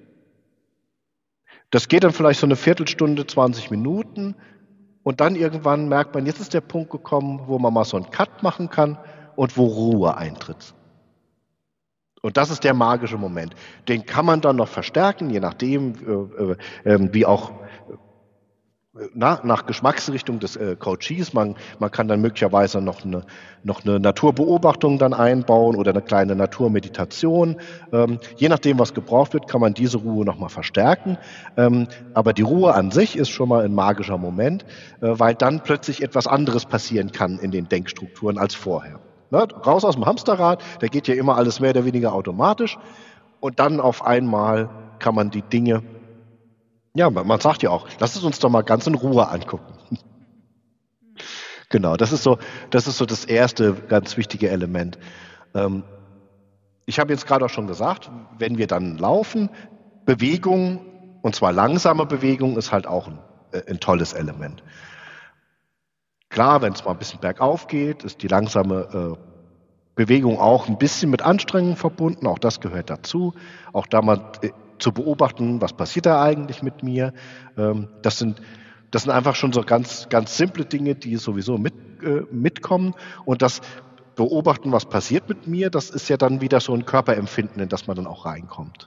Das geht dann vielleicht so eine Viertelstunde, zwanzig Minuten und dann irgendwann merkt man, jetzt ist der Punkt gekommen, wo man mal so einen Cut machen kann und wo Ruhe eintritt. Und das ist der magische Moment. Den kann man dann noch verstärken, je nachdem, äh, äh, wie auch äh, na, nach Geschmacksrichtung des äh, Coaches. Man, man kann dann möglicherweise noch eine, noch eine Naturbeobachtung dann einbauen oder eine kleine Naturmeditation. Ähm, je nachdem, was gebraucht wird, kann man diese Ruhe nochmal verstärken. Ähm, aber die Ruhe an sich ist schon mal ein magischer Moment, äh, weil dann plötzlich etwas anderes passieren kann in den Denkstrukturen als vorher. Ne, raus aus dem Hamsterrad, da geht ja immer alles mehr oder weniger automatisch und dann auf einmal kann man die Dinge, ja, man, man sagt ja auch, lass es uns doch mal ganz in Ruhe angucken. Genau, das ist so, das ist so das erste ganz wichtige Element. Ähm, ich habe jetzt gerade auch schon gesagt, wenn wir dann laufen, Bewegung, und zwar langsame Bewegung, ist halt auch ein, ein tolles Element. Klar, wenn es mal ein bisschen bergauf geht, ist die langsame äh, Bewegung auch ein bisschen mit Anstrengung verbunden. Auch das gehört dazu. Auch da mal äh, zu beobachten, was passiert da eigentlich mit mir. Ähm, das sind, das sind einfach schon so ganz, ganz simple Dinge, die sowieso mit, äh, mitkommen. Und das Beobachten, was passiert mit mir, das ist ja dann wieder so ein Körperempfinden, in das man dann auch reinkommt.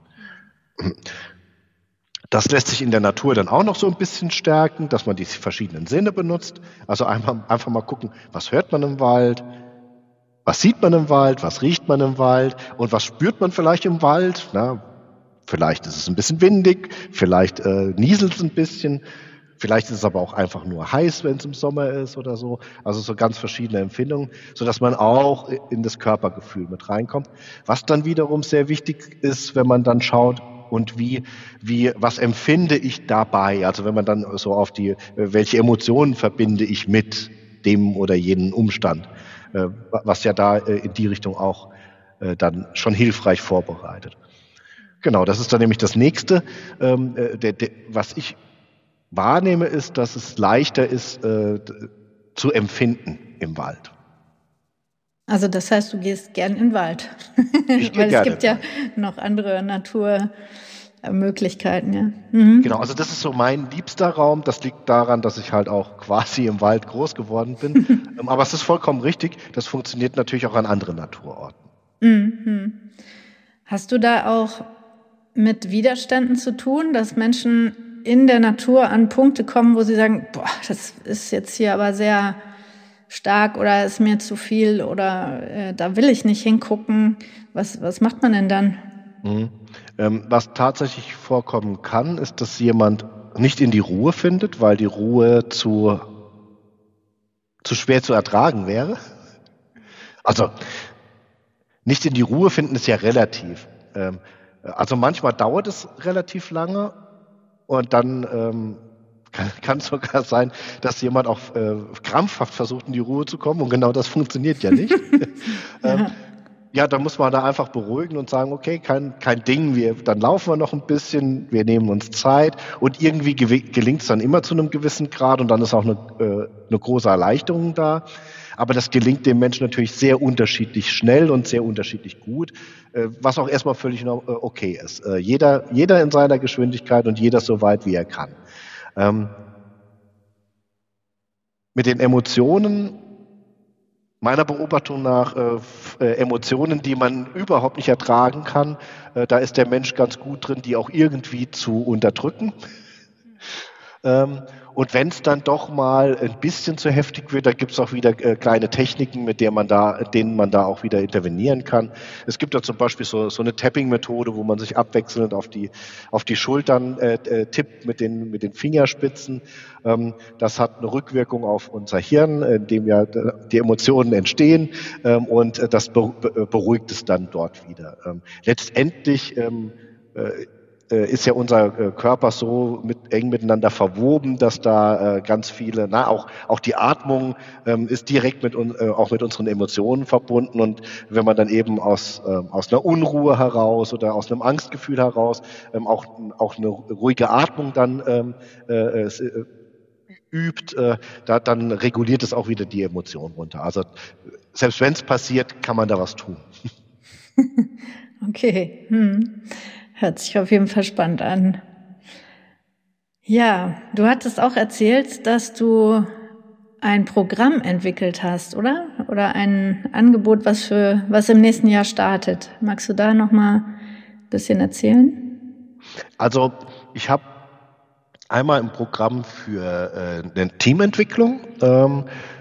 Das lässt sich in der Natur dann auch noch so ein bisschen stärken, dass man die verschiedenen Sinne benutzt. Also einfach, einfach mal gucken, was hört man im Wald, was sieht man im Wald, was riecht man im Wald und was spürt man vielleicht im Wald. Na, vielleicht ist es ein bisschen windig, vielleicht äh, nieselt es ein bisschen, vielleicht ist es aber auch einfach nur heiß, wenn es im Sommer ist oder so. Also so ganz verschiedene Empfindungen, sodass man auch in das Körpergefühl mit reinkommt. Was dann wiederum sehr wichtig ist, wenn man dann schaut, und wie, wie, was empfinde ich dabei? Also wenn man dann so auf die, welche Emotionen verbinde ich mit dem oder jenen Umstand, was ja da in die Richtung auch dann schon hilfreich vorbereitet. Genau, das ist dann nämlich das Nächste. Der, der, was ich wahrnehme, ist, dass es leichter ist, zu empfinden im Wald. Also das heißt, du gehst gern in den Wald. Ich gehe Weil es gerne gibt ja noch andere Naturmöglichkeiten, ja. Mhm. Genau, also das ist so mein liebster Raum. Das liegt daran, dass ich halt auch quasi im Wald groß geworden bin. Aber es ist vollkommen richtig, das funktioniert natürlich auch an anderen Naturorten. Mhm. Hast du da auch mit Widerständen zu tun, dass Menschen in der Natur an Punkte kommen, wo sie sagen, boah, das ist jetzt hier aber sehr stark oder ist mir zu viel oder äh, da will ich nicht hingucken. Was, was macht man denn dann? Mhm. Ähm, was tatsächlich vorkommen kann, ist, dass jemand nicht in die Ruhe findet, weil die Ruhe zu, zu schwer zu ertragen wäre. Also nicht in die Ruhe finden ist ja relativ. Ähm, also manchmal dauert es relativ lange und dann ähm, Kann, kann sogar sein, dass jemand auch äh, krampfhaft versucht, in die Ruhe zu kommen und genau das funktioniert ja nicht. ähm, ja, dann muss man da einfach beruhigen und sagen, okay, kein, kein Ding, wir, dann laufen wir noch ein bisschen, wir nehmen uns Zeit und irgendwie gelingt es dann immer zu einem gewissen Grad und dann ist auch eine, äh, eine große Erleichterung da. Aber das gelingt dem Menschen natürlich sehr unterschiedlich schnell und sehr unterschiedlich gut, äh, was auch erstmal völlig äh, okay ist. Äh, jeder, jeder in seiner Geschwindigkeit und jeder so weit, wie er kann. Ähm, mit den Emotionen meiner Beobachtung nach äh, f- äh, Emotionen, die man überhaupt nicht ertragen kann. Äh, da ist der Mensch ganz gut drin, die auch irgendwie zu unterdrücken. Ähm, und wenn es dann doch mal ein bisschen zu heftig wird, da gibt es auch wieder äh, kleine Techniken, mit der man da, denen man da auch wieder intervenieren kann. Es gibt da zum Beispiel so, so eine Tapping-Methode, wo man sich abwechselnd auf die, auf die Schultern äh, äh, tippt mit den, mit den Fingerspitzen. Ähm, das hat eine Rückwirkung auf unser Hirn, in dem ja äh, die Emotionen entstehen, ähm, und äh, das be be beruhigt es dann dort wieder. Ähm, letztendlich ähm, äh, äh, ist ja unser äh, Körper so mit, eng miteinander verwoben, dass da äh, ganz viele, na, auch, auch die Atmung ähm, ist direkt mit un, äh, auch mit unseren Emotionen verbunden. Und wenn man dann eben aus, äh, aus einer Unruhe heraus oder aus einem Angstgefühl heraus ähm, auch, auch eine ruhige Atmung dann ähm, äh, äh, übt, äh, da, dann reguliert es auch wieder die Emotionen runter. Also selbst wenn es passiert, kann man da was tun. Okay, hm. Hört sich auf jeden Fall spannend an. Ja, du hattest auch erzählt, dass du ein Programm entwickelt hast, oder? Oder ein Angebot, was für was im nächsten Jahr startet. Magst du da noch mal ein bisschen erzählen? Also ich habe einmal ein Programm für äh, eine Teamentwicklung. Ähm,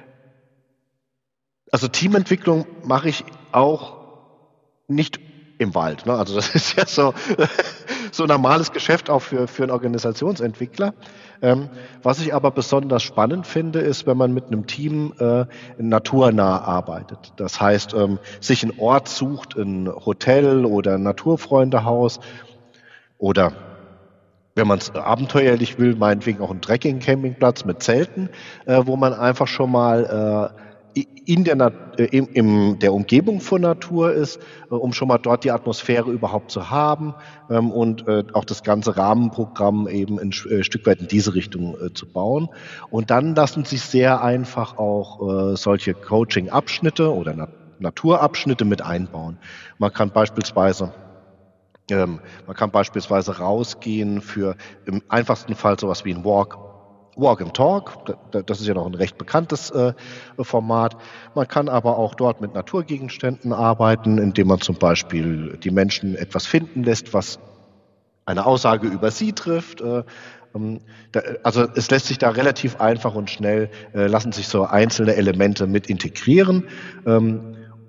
also Teamentwicklung mache ich auch nicht im Wald. Ne? Also das ist ja so, so ein normales Geschäft auch für, für einen Organisationsentwickler. Ähm, was ich aber besonders spannend finde, ist, wenn man mit einem Team äh, naturnah arbeitet. Das heißt, ähm, sich einen Ort sucht, ein Hotel oder ein Naturfreundehaus oder wenn man es abenteuerlich will, meinetwegen auch einen Trekking-Campingplatz mit Zelten, äh, wo man einfach schon mal äh, in der, Nat äh, in, in der Umgebung von Natur ist, äh, um schon mal dort die Atmosphäre überhaupt zu haben, ähm, und äh, auch das ganze Rahmenprogramm eben ein äh, Stück weit in diese Richtung äh, zu bauen. Und dann lassen sich sehr einfach auch äh, solche Coaching-Abschnitte oder Nat Naturabschnitte mit einbauen. Man kann beispielsweise ähm, man kann beispielsweise rausgehen für im einfachsten Fall sowas wie ein Walk, Walk and Talk. Das ist ja noch ein recht bekanntes äh, Format. Man kann aber auch dort mit Naturgegenständen arbeiten, indem man zum Beispiel die Menschen etwas finden lässt, was eine Aussage über sie trifft. Äh, ähm, da, also es lässt sich da relativ einfach und schnell, äh, lassen sich so einzelne Elemente mit integrieren. Ähm,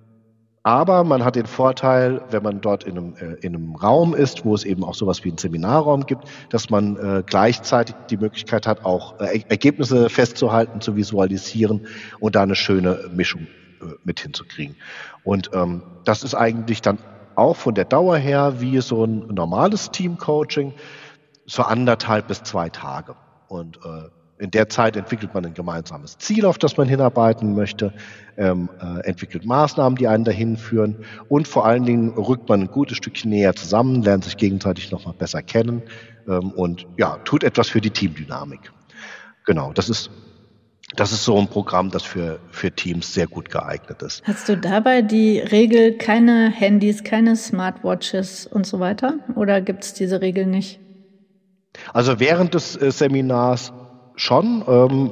aber man hat den Vorteil, wenn man dort in einem, äh, in einem Raum ist, wo es eben auch sowas wie einen Seminarraum gibt, dass man äh, gleichzeitig die Möglichkeit hat, auch äh, Ergebnisse festzuhalten, zu visualisieren und da eine schöne Mischung äh, mit hinzukriegen. Und ähm, das ist eigentlich dann auch von der Dauer her wie so ein normales Teamcoaching, so anderthalb bis zwei Tage. Und äh, in der Zeit entwickelt man ein gemeinsames Ziel, auf das man hinarbeiten möchte, ähm, äh, entwickelt Maßnahmen, die einen dahin führen, und vor allen Dingen rückt man ein gutes Stückchen näher zusammen, lernt sich gegenseitig noch mal besser kennen, ähm, und ja, tut etwas für die Teamdynamik. Genau, das ist das ist so ein Programm, das für für Teams sehr gut geeignet ist. Hast du dabei die Regel keine Handys, keine Smartwatches und so weiter? Oder gibt es diese Regel nicht? Also während des äh, Seminars schon. Ähm,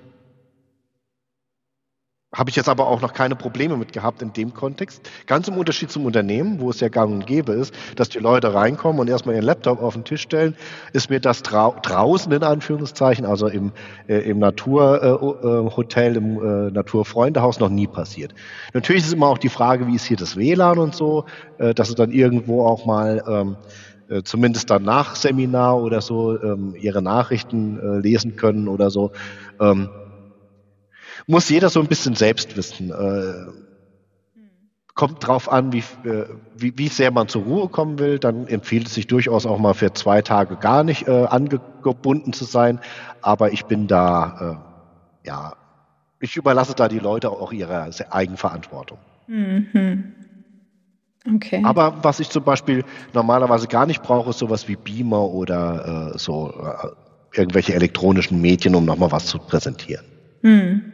habe ich jetzt aber auch noch keine Probleme mit gehabt in dem Kontext. Ganz im Unterschied zum Unternehmen, wo es ja gang und gäbe ist, dass die Leute reinkommen und erstmal ihren Laptop auf den Tisch stellen, ist mir das drau draußen in Anführungszeichen, also im, äh, im Naturhotel, äh, im äh, Naturfreundehaus noch nie passiert. Natürlich ist immer auch die Frage, wie ist hier das W L A N und so, äh, dass sie dann irgendwo auch mal ähm, äh, zumindest dann nach Seminar oder so ähm, ihre Nachrichten äh, lesen können oder so. Ähm, muss jeder so ein bisschen selbst wissen. Äh, kommt drauf an, wie, äh, wie, wie sehr man zur Ruhe kommen will. Dann empfiehlt es sich durchaus auch mal für zwei Tage gar nicht äh, angebunden zu sein. Aber ich bin da, äh, ja, ich überlasse da die Leute auch ihrer Eigenverantwortung. Mhm. Okay. Aber was ich zum Beispiel normalerweise gar nicht brauche, ist sowas wie Beamer oder äh, so äh, irgendwelche elektronischen Medien, um nochmal was zu präsentieren. Hm.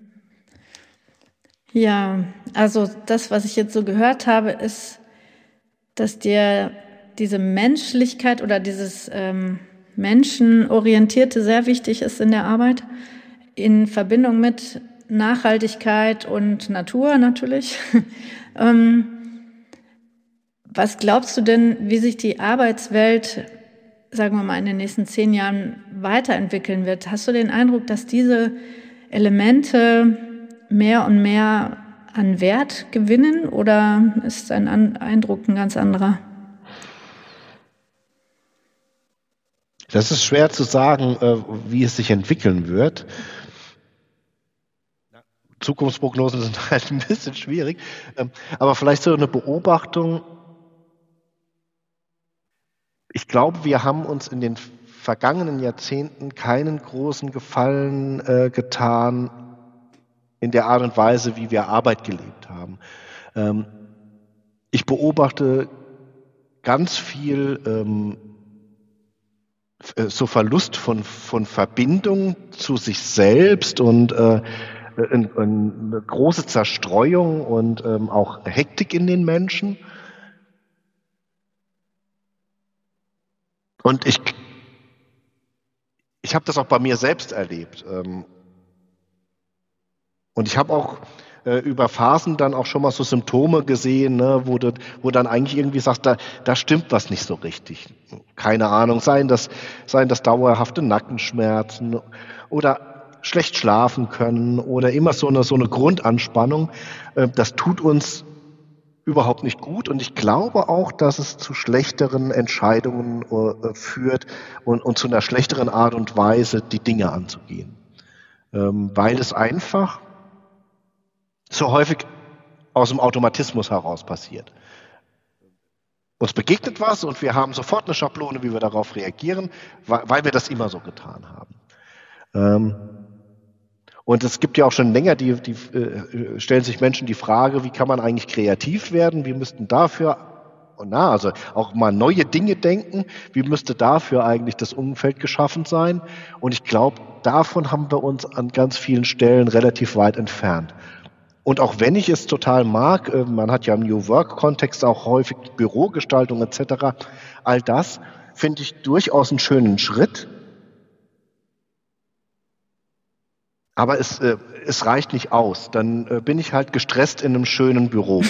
Ja, also das, was ich jetzt so gehört habe, ist, dass dir diese Menschlichkeit oder dieses ähm, Menschenorientierte sehr wichtig ist in der Arbeit, in Verbindung mit Nachhaltigkeit und Natur natürlich. ähm, was glaubst du denn, wie sich die Arbeitswelt, sagen wir mal, in den nächsten zehn Jahren weiterentwickeln wird? Hast du den Eindruck, dass diese Elemente mehr und mehr an Wert gewinnen, oder ist dein Eindruck ein ganz anderer? Das ist schwer zu sagen, wie es sich entwickeln wird. Zukunftsprognosen sind halt ein bisschen schwierig, aber vielleicht so eine Beobachtung. Ich glaube, wir haben uns in den vergangenen Jahrzehnten keinen großen Gefallen äh, getan in der Art und Weise, wie wir Arbeit gelebt haben. Ähm, ich beobachte ganz viel ähm, so Verlust von, von Verbindung zu sich selbst und äh, eine, eine große Zerstreuung und ähm, auch Hektik in den Menschen. Und ich, ich habe das auch bei mir selbst erlebt. Ähm, und ich habe auch äh, über Phasen dann auch schon mal so Symptome gesehen, ne, wo du wo dann eigentlich irgendwie sagst, da, da stimmt was nicht so richtig. Keine Ahnung, seien das, seien das dauerhafte Nackenschmerzen oder schlecht schlafen können oder immer so eine, so eine Grundanspannung. Äh, das tut uns überhaupt nicht gut, und ich glaube auch, dass es zu schlechteren Entscheidungen äh, führt und, und zu einer schlechteren Art und Weise, die Dinge anzugehen. Ähm, weil es einfach so häufig aus dem Automatismus heraus passiert. Uns begegnet was und wir haben sofort eine Schablone, wie wir darauf reagieren, weil, weil wir das immer so getan haben. Ähm, Und es gibt ja auch schon länger, die, die äh, stellen sich Menschen die Frage, wie kann man eigentlich kreativ werden? Wie müssten dafür, na, also auch mal neue Dinge denken, wie müsste dafür eigentlich das Umfeld geschaffen sein? Und ich glaube, davon haben wir uns an ganz vielen Stellen relativ weit entfernt. Und auch wenn ich es total mag, äh, man hat ja im New Work-Kontext auch häufig Bürogestaltung et cetera, all das finde ich durchaus einen schönen Schritt. Aber es, äh, es reicht nicht aus. Dann äh, bin ich halt gestresst in einem schönen Büro.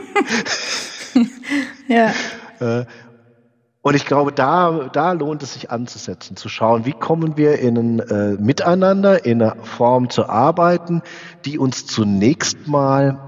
Ja. Äh, und ich glaube, da, da lohnt es sich anzusetzen, zu schauen, wie kommen wir in ein äh, Miteinander, in einer Form zu arbeiten, die uns zunächst mal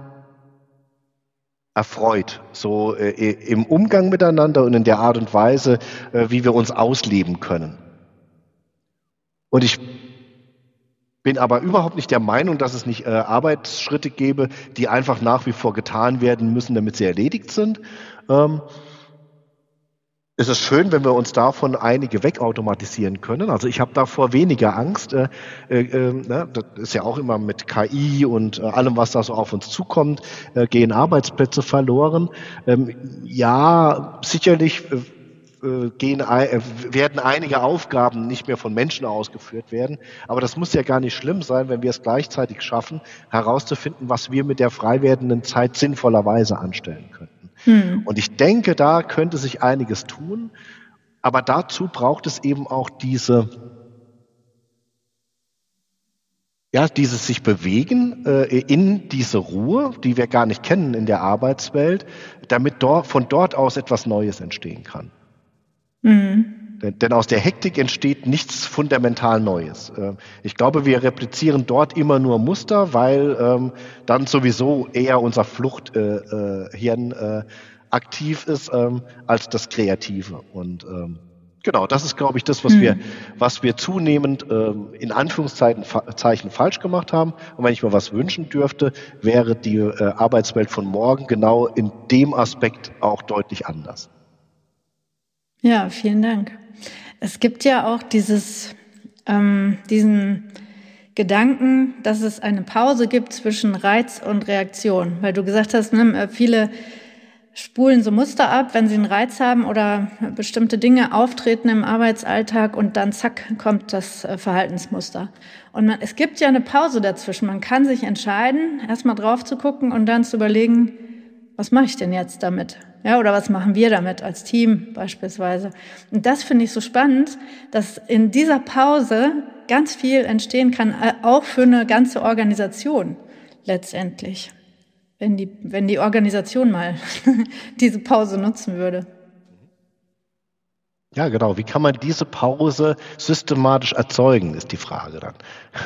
erfreut. So äh, im Umgang miteinander und in der Art und Weise, äh, wie wir uns ausleben können. Und ich bin aber überhaupt nicht der Meinung, dass es nicht äh, Arbeitsschritte gäbe, die einfach nach wie vor getan werden müssen, damit sie erledigt sind. Ähm, es ist schön, wenn wir uns davon einige wegautomatisieren können. Also ich habe davor weniger Angst. Äh, äh, ne? Das ist ja auch immer mit K I und äh, allem, was da so auf uns zukommt, äh, gehen Arbeitsplätze verloren. Ähm, ja, sicherlich äh, Gehen, werden einige Aufgaben nicht mehr von Menschen ausgeführt werden. Aber das muss ja gar nicht schlimm sein, wenn wir es gleichzeitig schaffen, herauszufinden, was wir mit der frei werdenden Zeit sinnvollerweise anstellen könnten. Hm. Und ich denke, da könnte sich einiges tun. Aber dazu braucht es eben auch diese, ja, dieses sich bewegen äh, in diese Ruhe, die wir gar nicht kennen in der Arbeitswelt, damit dort, von dort aus etwas Neues entstehen kann. Mhm. Denn, denn aus der Hektik entsteht nichts fundamental Neues. Äh, ich glaube, wir replizieren dort immer nur Muster, weil ähm, dann sowieso eher unser Fluchthirn äh, äh, aktiv ist ähm, als das Kreative. Und ähm, genau, das ist, glaube ich, das, was mhm. wir, was wir zunehmend ähm, in Anführungszeichen fa- Zeichen falsch gemacht haben. Und wenn ich mir was wünschen dürfte, wäre die äh, Arbeitswelt von morgen genau in dem Aspekt auch deutlich anders. Ja, vielen Dank. Es gibt ja auch dieses, ähm, diesen Gedanken, dass es eine Pause gibt zwischen Reiz und Reaktion. Weil du gesagt hast, ne, viele spulen so Muster ab, wenn sie einen Reiz haben oder bestimmte Dinge auftreten im Arbeitsalltag, und dann zack, kommt das Verhaltensmuster. Und man, es gibt ja eine Pause dazwischen. Man kann sich entscheiden, erstmal drauf zu gucken und dann zu überlegen, was mache ich denn jetzt damit? Ja, oder was machen wir damit als Team beispielsweise? Und das finde ich so spannend, dass in dieser Pause ganz viel entstehen kann, auch für eine ganze Organisation letztendlich, wenn die, wenn die Organisation mal diese Pause nutzen würde. Ja, genau. Wie kann man diese Pause systematisch erzeugen, ist die Frage dann.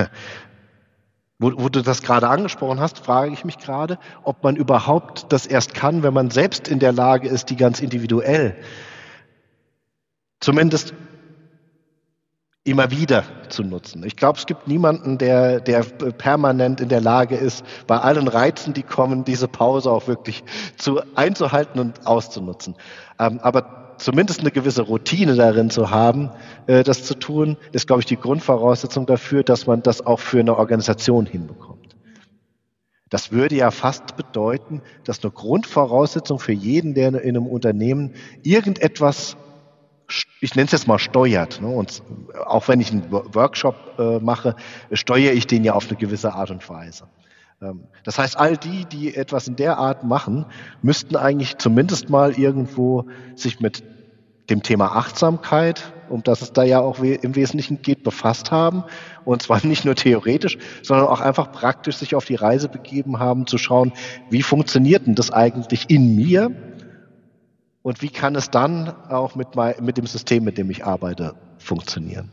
Wo, wo du das gerade angesprochen hast, frage ich mich gerade, ob man überhaupt das erst kann, wenn man selbst in der Lage ist, die ganz individuell, zumindest immer wieder zu nutzen. Ich glaube, es gibt niemanden, der, der permanent in der Lage ist, bei allen Reizen, die kommen, diese Pause auch wirklich zu, einzuhalten und auszunutzen. Ähm, aber zumindest eine gewisse Routine darin zu haben, äh, das zu tun, ist, glaube ich, die Grundvoraussetzung dafür, dass man das auch für eine Organisation hinbekommt. Das würde ja fast bedeuten, dass eine Grundvoraussetzung für jeden, der in einem Unternehmen irgendetwas, ich nenne es jetzt mal steuert, ne? Und auch wenn ich einen Workshop äh, mache, steuere ich den ja auf eine gewisse Art und Weise. Ähm, das heißt, all die, die etwas in der Art machen, müssten eigentlich zumindest mal irgendwo sich mit dem Thema Achtsamkeit, um das es da ja auch we- im Wesentlichen geht, befasst haben. Und zwar nicht nur theoretisch, sondern auch einfach praktisch sich auf die Reise begeben haben, zu schauen, wie funktioniert denn das eigentlich in mir? Und wie kann es dann auch mit, mein, mit dem System, mit dem ich arbeite, funktionieren?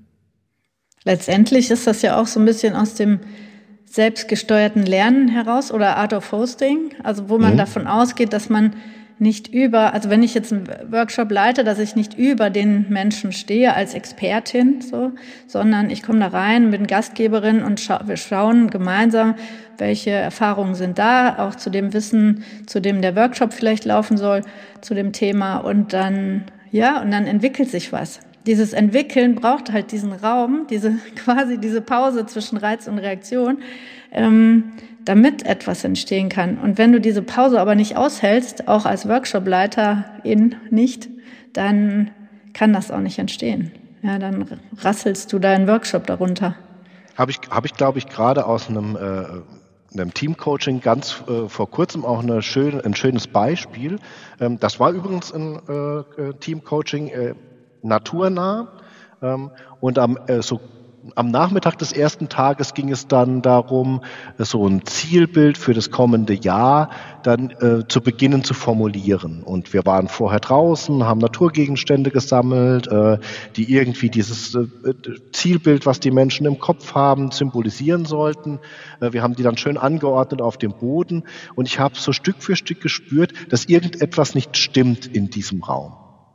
Letztendlich ist das ja auch so ein bisschen aus dem selbstgesteuerten Lernen heraus oder Art of Hosting, also wo man mhm. davon ausgeht, dass man nicht über, also wenn ich jetzt einen Workshop leite, dass ich nicht über den Menschen stehe als Expertin, so, sondern ich komme da rein, bin Gastgeberin und scha- wir schauen gemeinsam, welche Erfahrungen sind da, auch zu dem Wissen, zu dem der Workshop vielleicht laufen soll, zu dem Thema und dann, ja, und dann entwickelt sich was. Dieses Entwickeln braucht halt diesen Raum, diese quasi diese Pause zwischen Reiz und Reaktion, ähm, damit etwas entstehen kann. Und wenn du diese Pause aber nicht aushältst, auch als Workshopleiterin nicht, dann kann das auch nicht entstehen. Ja, dann rasselst du deinen Workshop darunter. Habe ich, habe ich, glaube ich, gerade aus einem, äh, einem Teamcoaching ganz äh, vor kurzem auch eine schön, ein schönes Beispiel. Ähm, das war übrigens ein äh, Teamcoaching äh, naturnah. Ähm, und am äh, so Am Nachmittag des ersten Tages ging es dann darum, so ein Zielbild für das kommende Jahr dann äh, zu beginnen zu formulieren. Und wir waren vorher draußen, haben Naturgegenstände gesammelt, äh, die irgendwie dieses äh, Zielbild, was die Menschen im Kopf haben, symbolisieren sollten. Äh, wir haben die dann schön angeordnet auf dem Boden. Und ich habe so Stück für Stück gespürt, dass irgendetwas nicht stimmt in diesem Raum.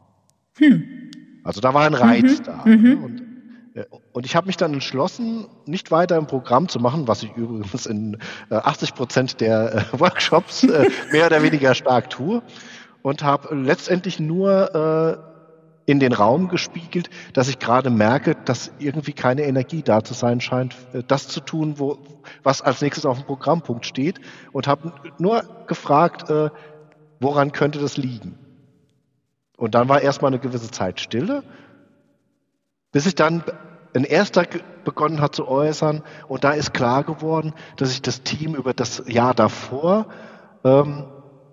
Hm. Also da war ein Reiz mhm. da. Mhm. Ne? Und Und ich habe mich dann entschlossen, nicht weiter im Programm zu machen, was ich übrigens in äh, achtzig Prozent der äh, Workshops äh, mehr oder weniger stark tue, und habe letztendlich nur äh, in den Raum gespiegelt, dass ich gerade merke, dass irgendwie keine Energie da zu sein scheint, äh, das zu tun, wo, was als nächstes auf dem Programmpunkt steht, und habe nur gefragt, äh, woran könnte das liegen? Und dann war erstmal eine gewisse Zeit Stille, bis sich dann ein erster begonnen hat zu äußern, und da ist klar geworden, dass sich das Team über das Jahr davor ähm,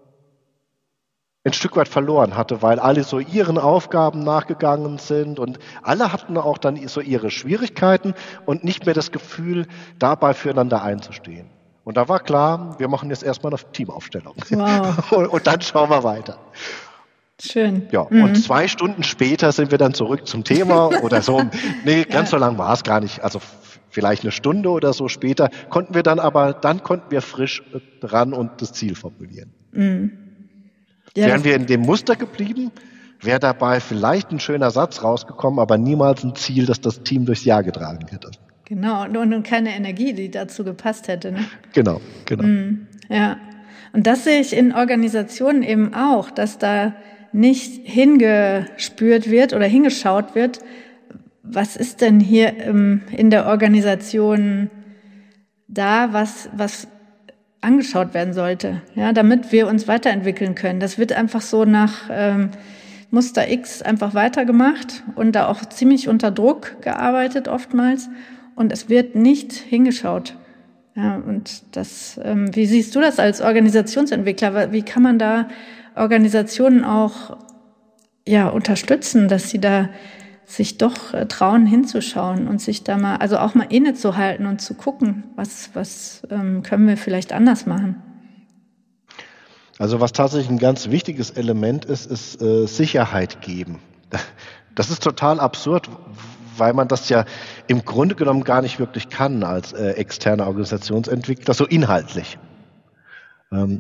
ein Stück weit verloren hatte, weil alle so ihren Aufgaben nachgegangen sind und alle hatten auch dann so ihre Schwierigkeiten und nicht mehr das Gefühl, dabei füreinander einzustehen. Und da war klar, wir machen jetzt erstmal eine Teamaufstellung. Wow. und, und dann schauen wir weiter. Schön. Ja, mhm. Und zwei Stunden später sind wir dann zurück zum Thema oder so. Nee, ganz ja. so lang war es gar nicht. Also vielleicht eine Stunde oder so später konnten wir dann aber, dann konnten wir frisch dran und das Ziel formulieren. Mhm. Ja, wären wir in dem Muster geblieben, wäre dabei vielleicht ein schöner Satz rausgekommen, aber niemals ein Ziel, das das Team durchs Jahr getragen hätte. Genau, und, und keine Energie, die dazu gepasst hätte. Ne? Genau, genau. Mhm. Ja, und das sehe ich in Organisationen eben auch, dass da nicht hingespürt wird oder hingeschaut wird, was ist denn hier ähm, in der Organisation da, was, was angeschaut werden sollte, ja, damit wir uns weiterentwickeln können. Das wird einfach so nach ähm, Muster X einfach weitergemacht und da auch ziemlich unter Druck gearbeitet oftmals, und es wird nicht hingeschaut. Ja, und das, ähm, wie siehst du das als Organisationsentwickler? Wie kann man da Organisationen auch ja unterstützen, dass sie da sich doch äh, trauen hinzuschauen und sich da mal, also auch mal innezuhalten und zu gucken, was, was ähm, können wir vielleicht anders machen. Also was tatsächlich ein ganz wichtiges Element ist, ist äh, Sicherheit geben. Das ist total absurd, weil man das ja im Grunde genommen gar nicht wirklich kann als äh, externer Organisationsentwickler, so inhaltlich. Ähm,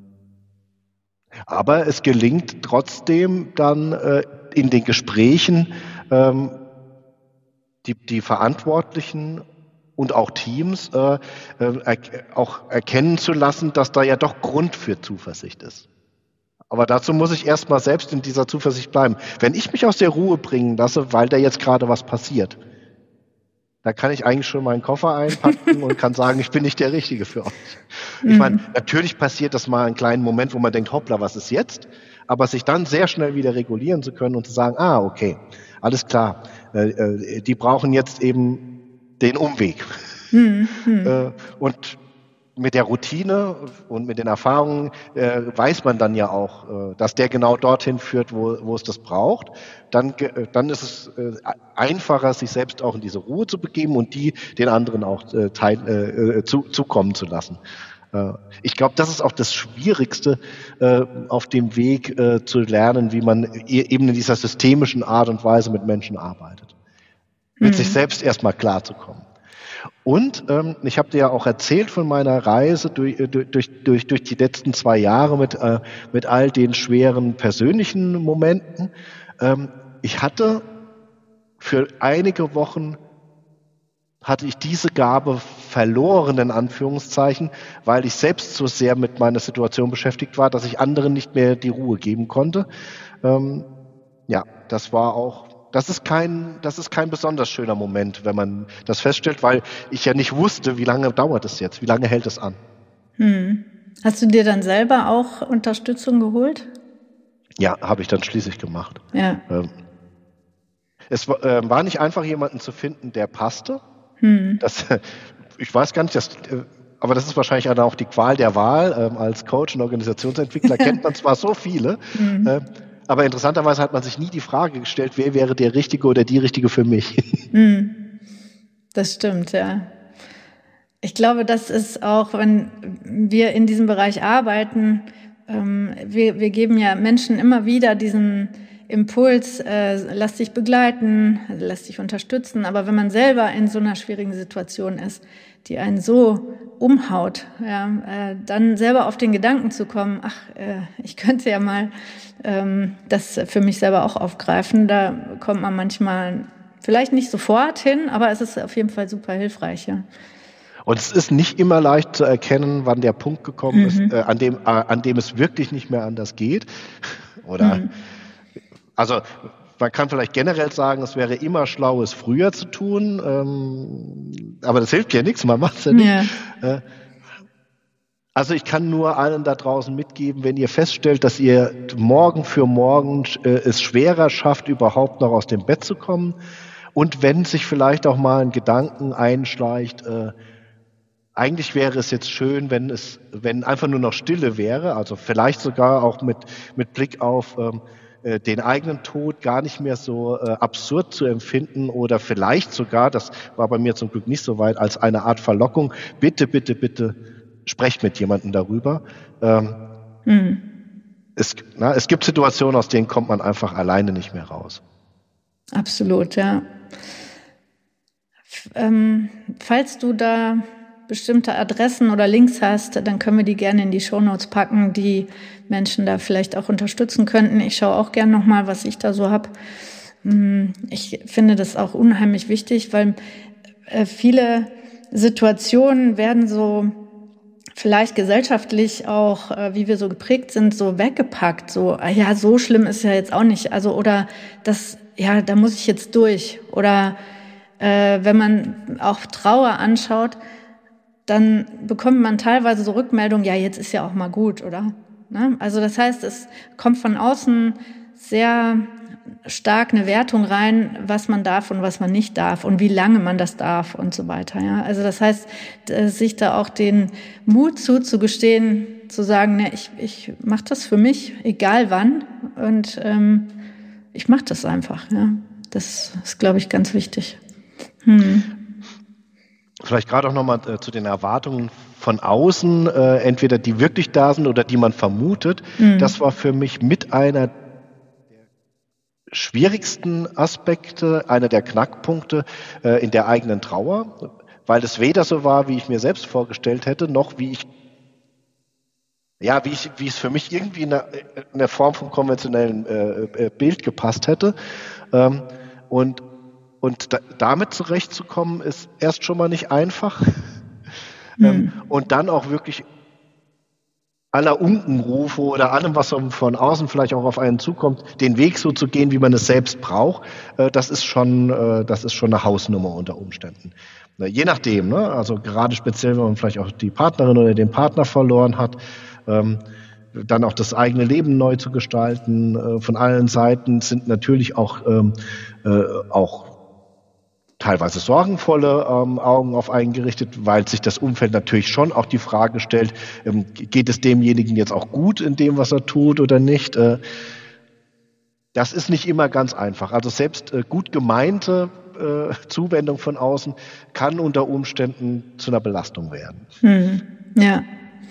aber es gelingt trotzdem dann äh, in den Gesprächen ähm, die, die Verantwortlichen und auch Teams äh, äh, auch erkennen zu lassen, dass da ja doch Grund für Zuversicht ist. Aber dazu muss ich erstmal selbst in dieser Zuversicht bleiben. Wenn ich mich aus der Ruhe bringen lasse, weil da jetzt gerade was passiert, da kann ich eigentlich schon meinen Koffer einpacken und kann sagen, ich bin nicht der Richtige für euch. Ich meine, natürlich passiert das mal einen kleinen Moment, wo man denkt, hoppla, was ist jetzt? Aber sich dann sehr schnell wieder regulieren zu können und zu sagen, ah, okay, alles klar, äh, die brauchen jetzt eben den Umweg. Mhm. äh, und mit der Routine und mit den Erfahrungen äh, weiß man dann ja auch, äh, dass der genau dorthin führt, wo, wo es das braucht. Dann, äh, dann ist es äh, einfacher, sich selbst auch in diese Ruhe zu begeben und die den anderen auch äh, teil, äh, zu, zukommen zu lassen. Äh, ich glaube, das ist auch das Schwierigste äh, auf dem Weg äh, zu lernen, wie man eben in dieser systemischen Art und Weise mit Menschen arbeitet. Mit mhm. sich selbst erstmal klarzukommen. Und ähm, ich habe dir ja auch erzählt von meiner Reise durch, durch, durch, durch die letzten zwei Jahre mit, äh, mit all den schweren persönlichen Momenten. Ähm, ich hatte für einige Wochen, hatte ich diese Gabe verloren, in Anführungszeichen, weil ich selbst so sehr mit meiner Situation beschäftigt war, dass ich anderen nicht mehr die Ruhe geben konnte. Ähm, ja, das war auch Das ist kein, das ist kein besonders schöner Moment, wenn man das feststellt, weil ich ja nicht wusste, wie lange dauert es jetzt, wie lange hält es an. Hm. Hast du dir dann selber auch Unterstützung geholt? Ja, habe ich dann schließlich gemacht. Ja. Ähm, es war, äh, war nicht einfach, jemanden zu finden, der passte. Hm. Das, ich weiß gar nicht, das, aber das ist wahrscheinlich auch die Qual der Wahl. Ähm, als Coach und Organisationsentwickler kennt man zwar so viele, hm. äh, aber interessanterweise hat man sich nie die Frage gestellt, wer wäre der Richtige oder die Richtige für mich. Das stimmt, ja. Ich glaube, das ist auch, wenn wir in diesem Bereich arbeiten, ähm, wir, wir geben ja Menschen immer wieder diesen Impuls, äh, lass dich begleiten, lass dich unterstützen. Aber wenn man selber in so einer schwierigen Situation ist, die einen so umhaut, ja, äh, dann selber auf den Gedanken zu kommen, ach, äh, ich könnte ja mal ähm, das für mich selber auch aufgreifen, da kommt man manchmal vielleicht nicht sofort hin, aber es ist auf jeden Fall super hilfreich, ja. Und es ist nicht immer leicht zu erkennen, wann der Punkt gekommen mhm. ist, äh, an dem, äh, an dem es wirklich nicht mehr anders geht. Oder, mhm. also, man kann vielleicht generell sagen, es wäre immer schlau, es früher zu tun, ähm, aber das hilft ja nichts, man macht es ja nicht. Ja. Äh, also ich kann nur allen da draußen mitgeben, wenn ihr feststellt, dass ihr morgen für morgen äh, es schwerer schafft, überhaupt noch aus dem Bett zu kommen, und wenn sich vielleicht auch mal ein Gedanken einschleicht, äh, eigentlich wäre es jetzt schön, wenn es, wenn einfach nur noch Stille wäre, also vielleicht sogar auch mit, mit Blick auf ähm, den eigenen Tod gar nicht mehr so äh, absurd zu empfinden oder vielleicht sogar, das war bei mir zum Glück nicht so weit, als eine Art Verlockung, bitte, bitte, bitte sprecht mit jemandem darüber. Ähm, mhm. es, na, es gibt Situationen, aus denen kommt man einfach alleine nicht mehr raus. Absolut, ja. F- ähm, falls du da bestimmte Adressen oder Links hast, dann können wir die gerne in die Shownotes packen, die Menschen da vielleicht auch unterstützen könnten. Ich schaue auch gerne nochmal, was ich da so habe. Ich finde das auch unheimlich wichtig, weil viele Situationen werden so vielleicht gesellschaftlich auch, wie wir so geprägt sind, so weggepackt. So, ja, so schlimm ist ja jetzt auch nicht. Also, oder das, ja, da muss ich jetzt durch. Oder äh, wenn man auch Trauer anschaut, dann bekommt man teilweise so Rückmeldungen, ja, jetzt ist ja auch mal gut, oder? Ne? Also das heißt, es kommt von außen sehr stark eine Wertung rein, was man darf und was man nicht darf und wie lange man das darf und so weiter. Ja? Also das heißt, sich da auch den Mut zuzugestehen, zu sagen, ne, ich, ich mache das für mich, egal wann. Und ähm, ich mache das einfach. Ja. Das ist, glaube ich, ganz wichtig. Hm. Vielleicht gerade auch nochmal äh, zu den Erwartungen von außen, äh, entweder die wirklich da sind oder die man vermutet. Mhm. Das war für mich mit einer der schwierigsten Aspekte, einer der Knackpunkte äh, in der eigenen Trauer, weil es weder so war, wie ich mir selbst vorgestellt hätte, noch wie ich, ja, wie ich, wie es für mich irgendwie in eine Form von konventionellen äh, Bild gepasst hätte. Ähm, und Und da, damit zurechtzukommen, ist erst schon mal nicht einfach. Mhm. Ähm, und dann auch wirklich aller Unkenrufe oder allem, was von außen vielleicht auch auf einen zukommt, den Weg so zu gehen, wie man es selbst braucht, äh, das ist schon, äh, das ist schon eine Hausnummer unter Umständen. Na, je nachdem, ne? Also gerade speziell, wenn man vielleicht auch die Partnerin oder den Partner verloren hat, ähm, dann auch das eigene Leben neu zu gestalten, äh, von allen Seiten sind natürlich auch, ähm, äh, auch teilweise sorgenvolle ähm, Augen auf einen gerichtet, weil sich das Umfeld natürlich schon auch die Frage stellt, ähm, geht es demjenigen jetzt auch gut in dem, was er tut oder nicht? Äh, das ist nicht immer ganz einfach. Also selbst äh, gut gemeinte äh, Zuwendung von außen kann unter Umständen zu einer Belastung werden. Hm. Ja.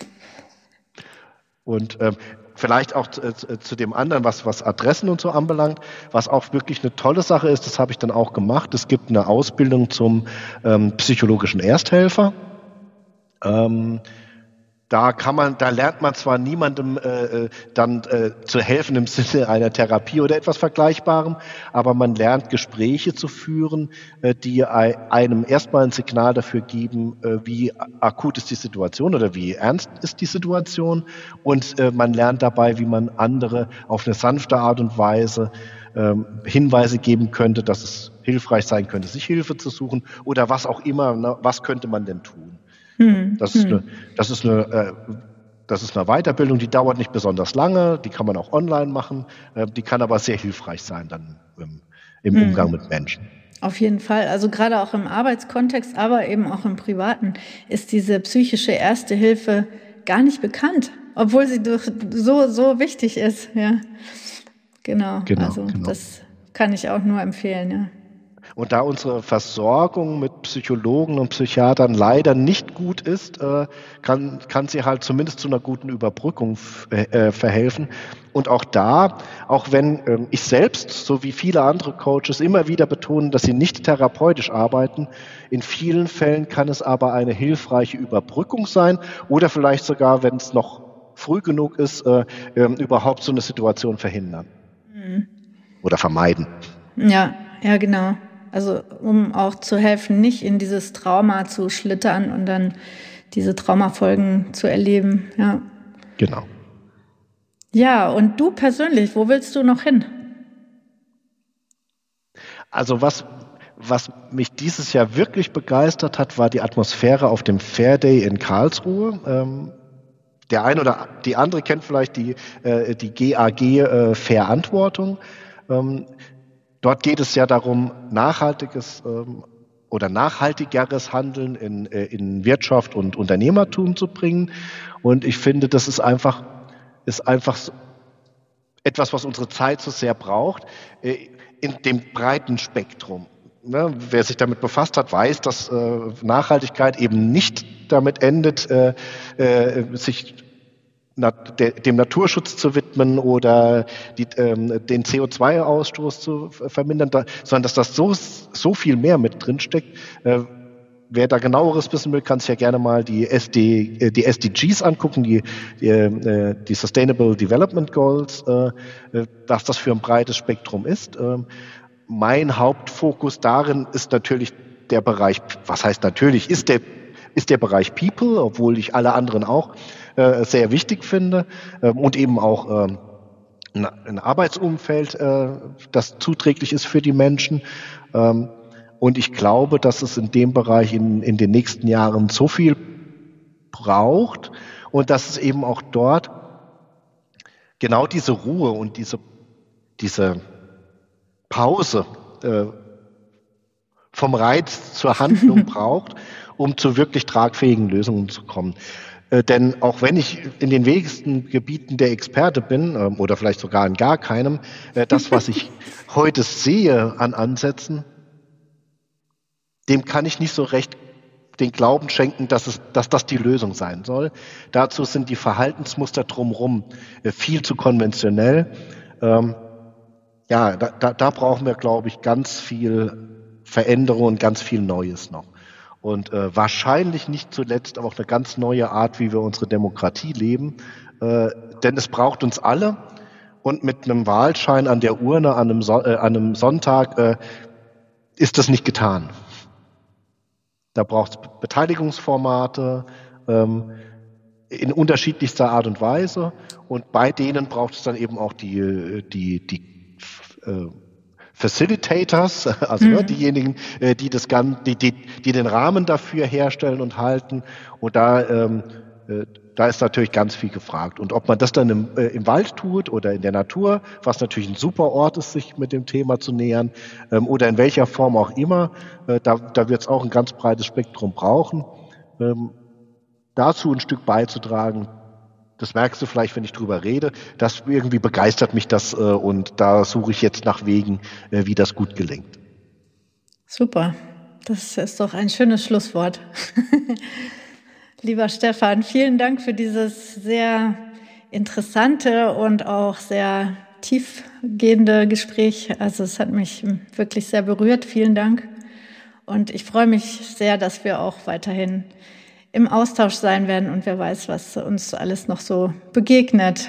Und ähm, vielleicht auch zu, äh, zu dem anderen, was, was Adressen und so anbelangt, was auch wirklich eine tolle Sache ist, das habe ich dann auch gemacht. Es gibt eine Ausbildung zum ähm, psychologischen Ersthelfer. Ähm, da kann man, da lernt man zwar niemandem äh, dann äh, zu helfen im Sinne einer Therapie oder etwas Vergleichbarem, aber man lernt Gespräche zu führen, äh, die einem erstmal ein Signal dafür geben, äh, wie akut ist die Situation oder wie ernst ist die Situation, und äh, man lernt dabei, wie man andere auf eine sanfte Art und Weise äh, Hinweise geben könnte, dass es hilfreich sein könnte, sich Hilfe zu suchen oder was auch immer, na, was könnte man denn tun? Hm, das, ist hm. eine, das, ist eine, äh, das ist eine Weiterbildung, die dauert nicht besonders lange, die kann man auch online machen, äh, die kann aber sehr hilfreich sein dann im, im hm. Umgang mit Menschen. Auf jeden Fall, also gerade auch im Arbeitskontext, aber eben auch im Privaten ist diese psychische Erste Hilfe gar nicht bekannt, obwohl sie durch so, so wichtig ist. Ja, genau, genau also genau. Das kann ich auch nur empfehlen, ja. Und da unsere Versorgung mit Psychologen und Psychiatern leider nicht gut ist, äh, kann, kann sie halt zumindest zu einer guten Überbrückung äh, verhelfen. Und auch da, auch wenn äh, ich selbst, so wie viele andere Coaches, immer wieder betonen, dass sie nicht therapeutisch arbeiten, in vielen Fällen kann es aber eine hilfreiche Überbrückung sein oder vielleicht sogar, wenn es noch früh genug ist, äh, äh, überhaupt so eine Situation verhindern mhm. oder vermeiden. Ja, ja, genau. Also um auch zu helfen, nicht in dieses Trauma zu schlittern und dann diese Traumafolgen zu erleben. Ja. Genau. Ja, und du persönlich, wo willst du noch hin? Also was, was mich dieses Jahr wirklich begeistert hat, war die Atmosphäre auf dem Fair Day in Karlsruhe. Ähm, der eine oder die andere kennt vielleicht die, äh, die G A G äh, Verantwortung. Ähm, Dort geht es ja darum, nachhaltiges ähm, oder nachhaltigeres Handeln in, äh, in Wirtschaft und Unternehmertum zu bringen. Und ich finde, das ist einfach, ist einfach so etwas, was unsere Zeit so sehr braucht, äh, in dem breiten Spektrum. Ne? Wer sich damit befasst hat, weiß, dass äh, Nachhaltigkeit eben nicht damit endet, äh, äh, sich dem Naturschutz zu widmen oder die, ähm, den C O zwei Ausstoß zu vermindern, da, sondern dass das so, so viel mehr mit drin steckt. Äh, wer da genaueres wissen will, kann sich ja gerne mal die, S D, äh, die S D Gs angucken, die, die, äh, die Sustainable Development Goals, äh, was das für ein breites Spektrum ist. Äh, mein Hauptfokus darin ist natürlich der Bereich, was heißt natürlich, ist der ist der Bereich People, obwohl ich alle anderen auch äh, sehr wichtig finde, ähm, und eben auch ähm, ein Arbeitsumfeld, äh, das zuträglich ist für die Menschen. Ähm, und ich glaube, dass es in dem Bereich in, in den nächsten Jahren so viel braucht und dass es eben auch dort genau diese Ruhe und diese, diese Pause äh, vom Reiz zur Handlung braucht, um zu wirklich tragfähigen Lösungen zu kommen. Äh, denn auch wenn ich in den wenigsten Gebieten der Experte bin, ähm, oder vielleicht sogar in gar keinem, äh, das, was ich heute sehe an Ansätzen, dem kann ich nicht so recht den Glauben schenken, dass, es, dass das die Lösung sein soll. Dazu sind die Verhaltensmuster drumherum äh, viel zu konventionell. Ähm, ja, da, da, da brauchen wir, glaube ich, ganz viel Veränderung und ganz viel Neues noch. Und äh, wahrscheinlich nicht zuletzt auch eine ganz neue Art, wie wir unsere Demokratie leben. Äh, denn es braucht uns alle. Und mit einem Wahlschein an der Urne an einem, so äh, an einem Sonntag äh, ist das nicht getan. Da braucht es Beteiligungsformate ähm, in unterschiedlichster Art und Weise. Und bei denen braucht es dann eben auch die, die, die äh, Facilitators, also mhm. ne, diejenigen, äh, die das Ganze, die, die, die den Rahmen dafür herstellen und halten. Und da, ähm, äh, da ist natürlich ganz viel gefragt. Und ob man das dann im, äh, im Wald tut oder in der Natur, was natürlich ein super Ort ist, sich mit dem Thema zu nähern, ähm, oder in welcher Form auch immer, äh, da, da wird es auch ein ganz breites Spektrum brauchen. Ähm, dazu ein Stück beizutragen, das merkst du vielleicht, wenn ich drüber rede, das irgendwie begeistert mich das äh, und da suche ich jetzt nach Wegen, äh, wie das gut gelingt. Super, das ist doch ein schönes Schlusswort. Lieber Stefan, vielen Dank für dieses sehr interessante und auch sehr tiefgehende Gespräch. Also es hat mich wirklich sehr berührt. Vielen Dank. Und ich freue mich sehr, dass wir auch weiterhin im Austausch sein werden und wer weiß, was uns alles noch so begegnet.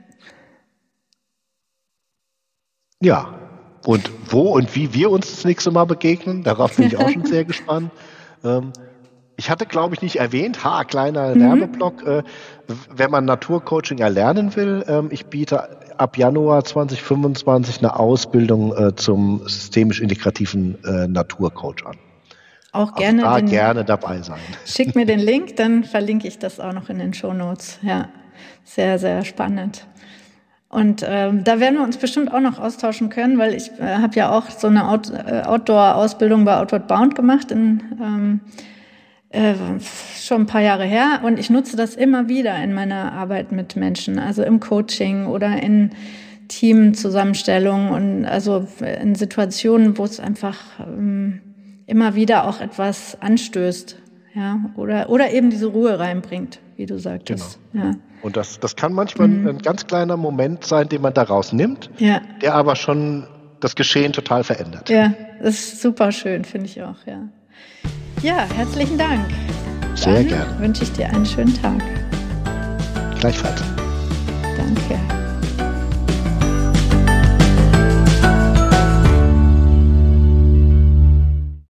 Ja, und wo und wie wir uns das nächste Mal begegnen, darauf bin ich auch schon sehr gespannt. Ähm, Ich hatte, glaube ich, nicht erwähnt, ha, kleiner mhm. Werbeblock, äh, wenn man Naturcoaching erlernen will, ähm, ich biete ab Januar zwanzig fünfundzwanzig eine Ausbildung äh, zum systemisch integrativen äh, Naturcoach an. Auch gerne, also da den, gerne dabei sein. Schick mir den Link, dann verlinke ich das auch noch in den Shownotes. Ja, sehr, sehr spannend. Und ähm, da werden wir uns bestimmt auch noch austauschen können, weil ich äh, habe ja auch so eine Out- äh, Outdoor-Ausbildung bei Outward Bound gemacht in ähm, Äh, schon ein paar Jahre her und ich nutze das immer wieder in meiner Arbeit mit Menschen, also im Coaching oder in Teamzusammenstellungen und also in Situationen, wo es einfach ähm, immer wieder auch etwas anstößt, ja, oder oder eben diese Ruhe reinbringt, wie du sagtest. Genau. Ja. Und das das kann manchmal mhm. ein ganz kleiner Moment sein, den man daraus nimmt, ja. der aber schon das Geschehen total verändert. Ja, das ist super schön, finde ich auch, ja. Ja, herzlichen Dank. Sehr Dann gerne. Wünsche ich dir einen schönen Tag. Gleichfalls. Danke.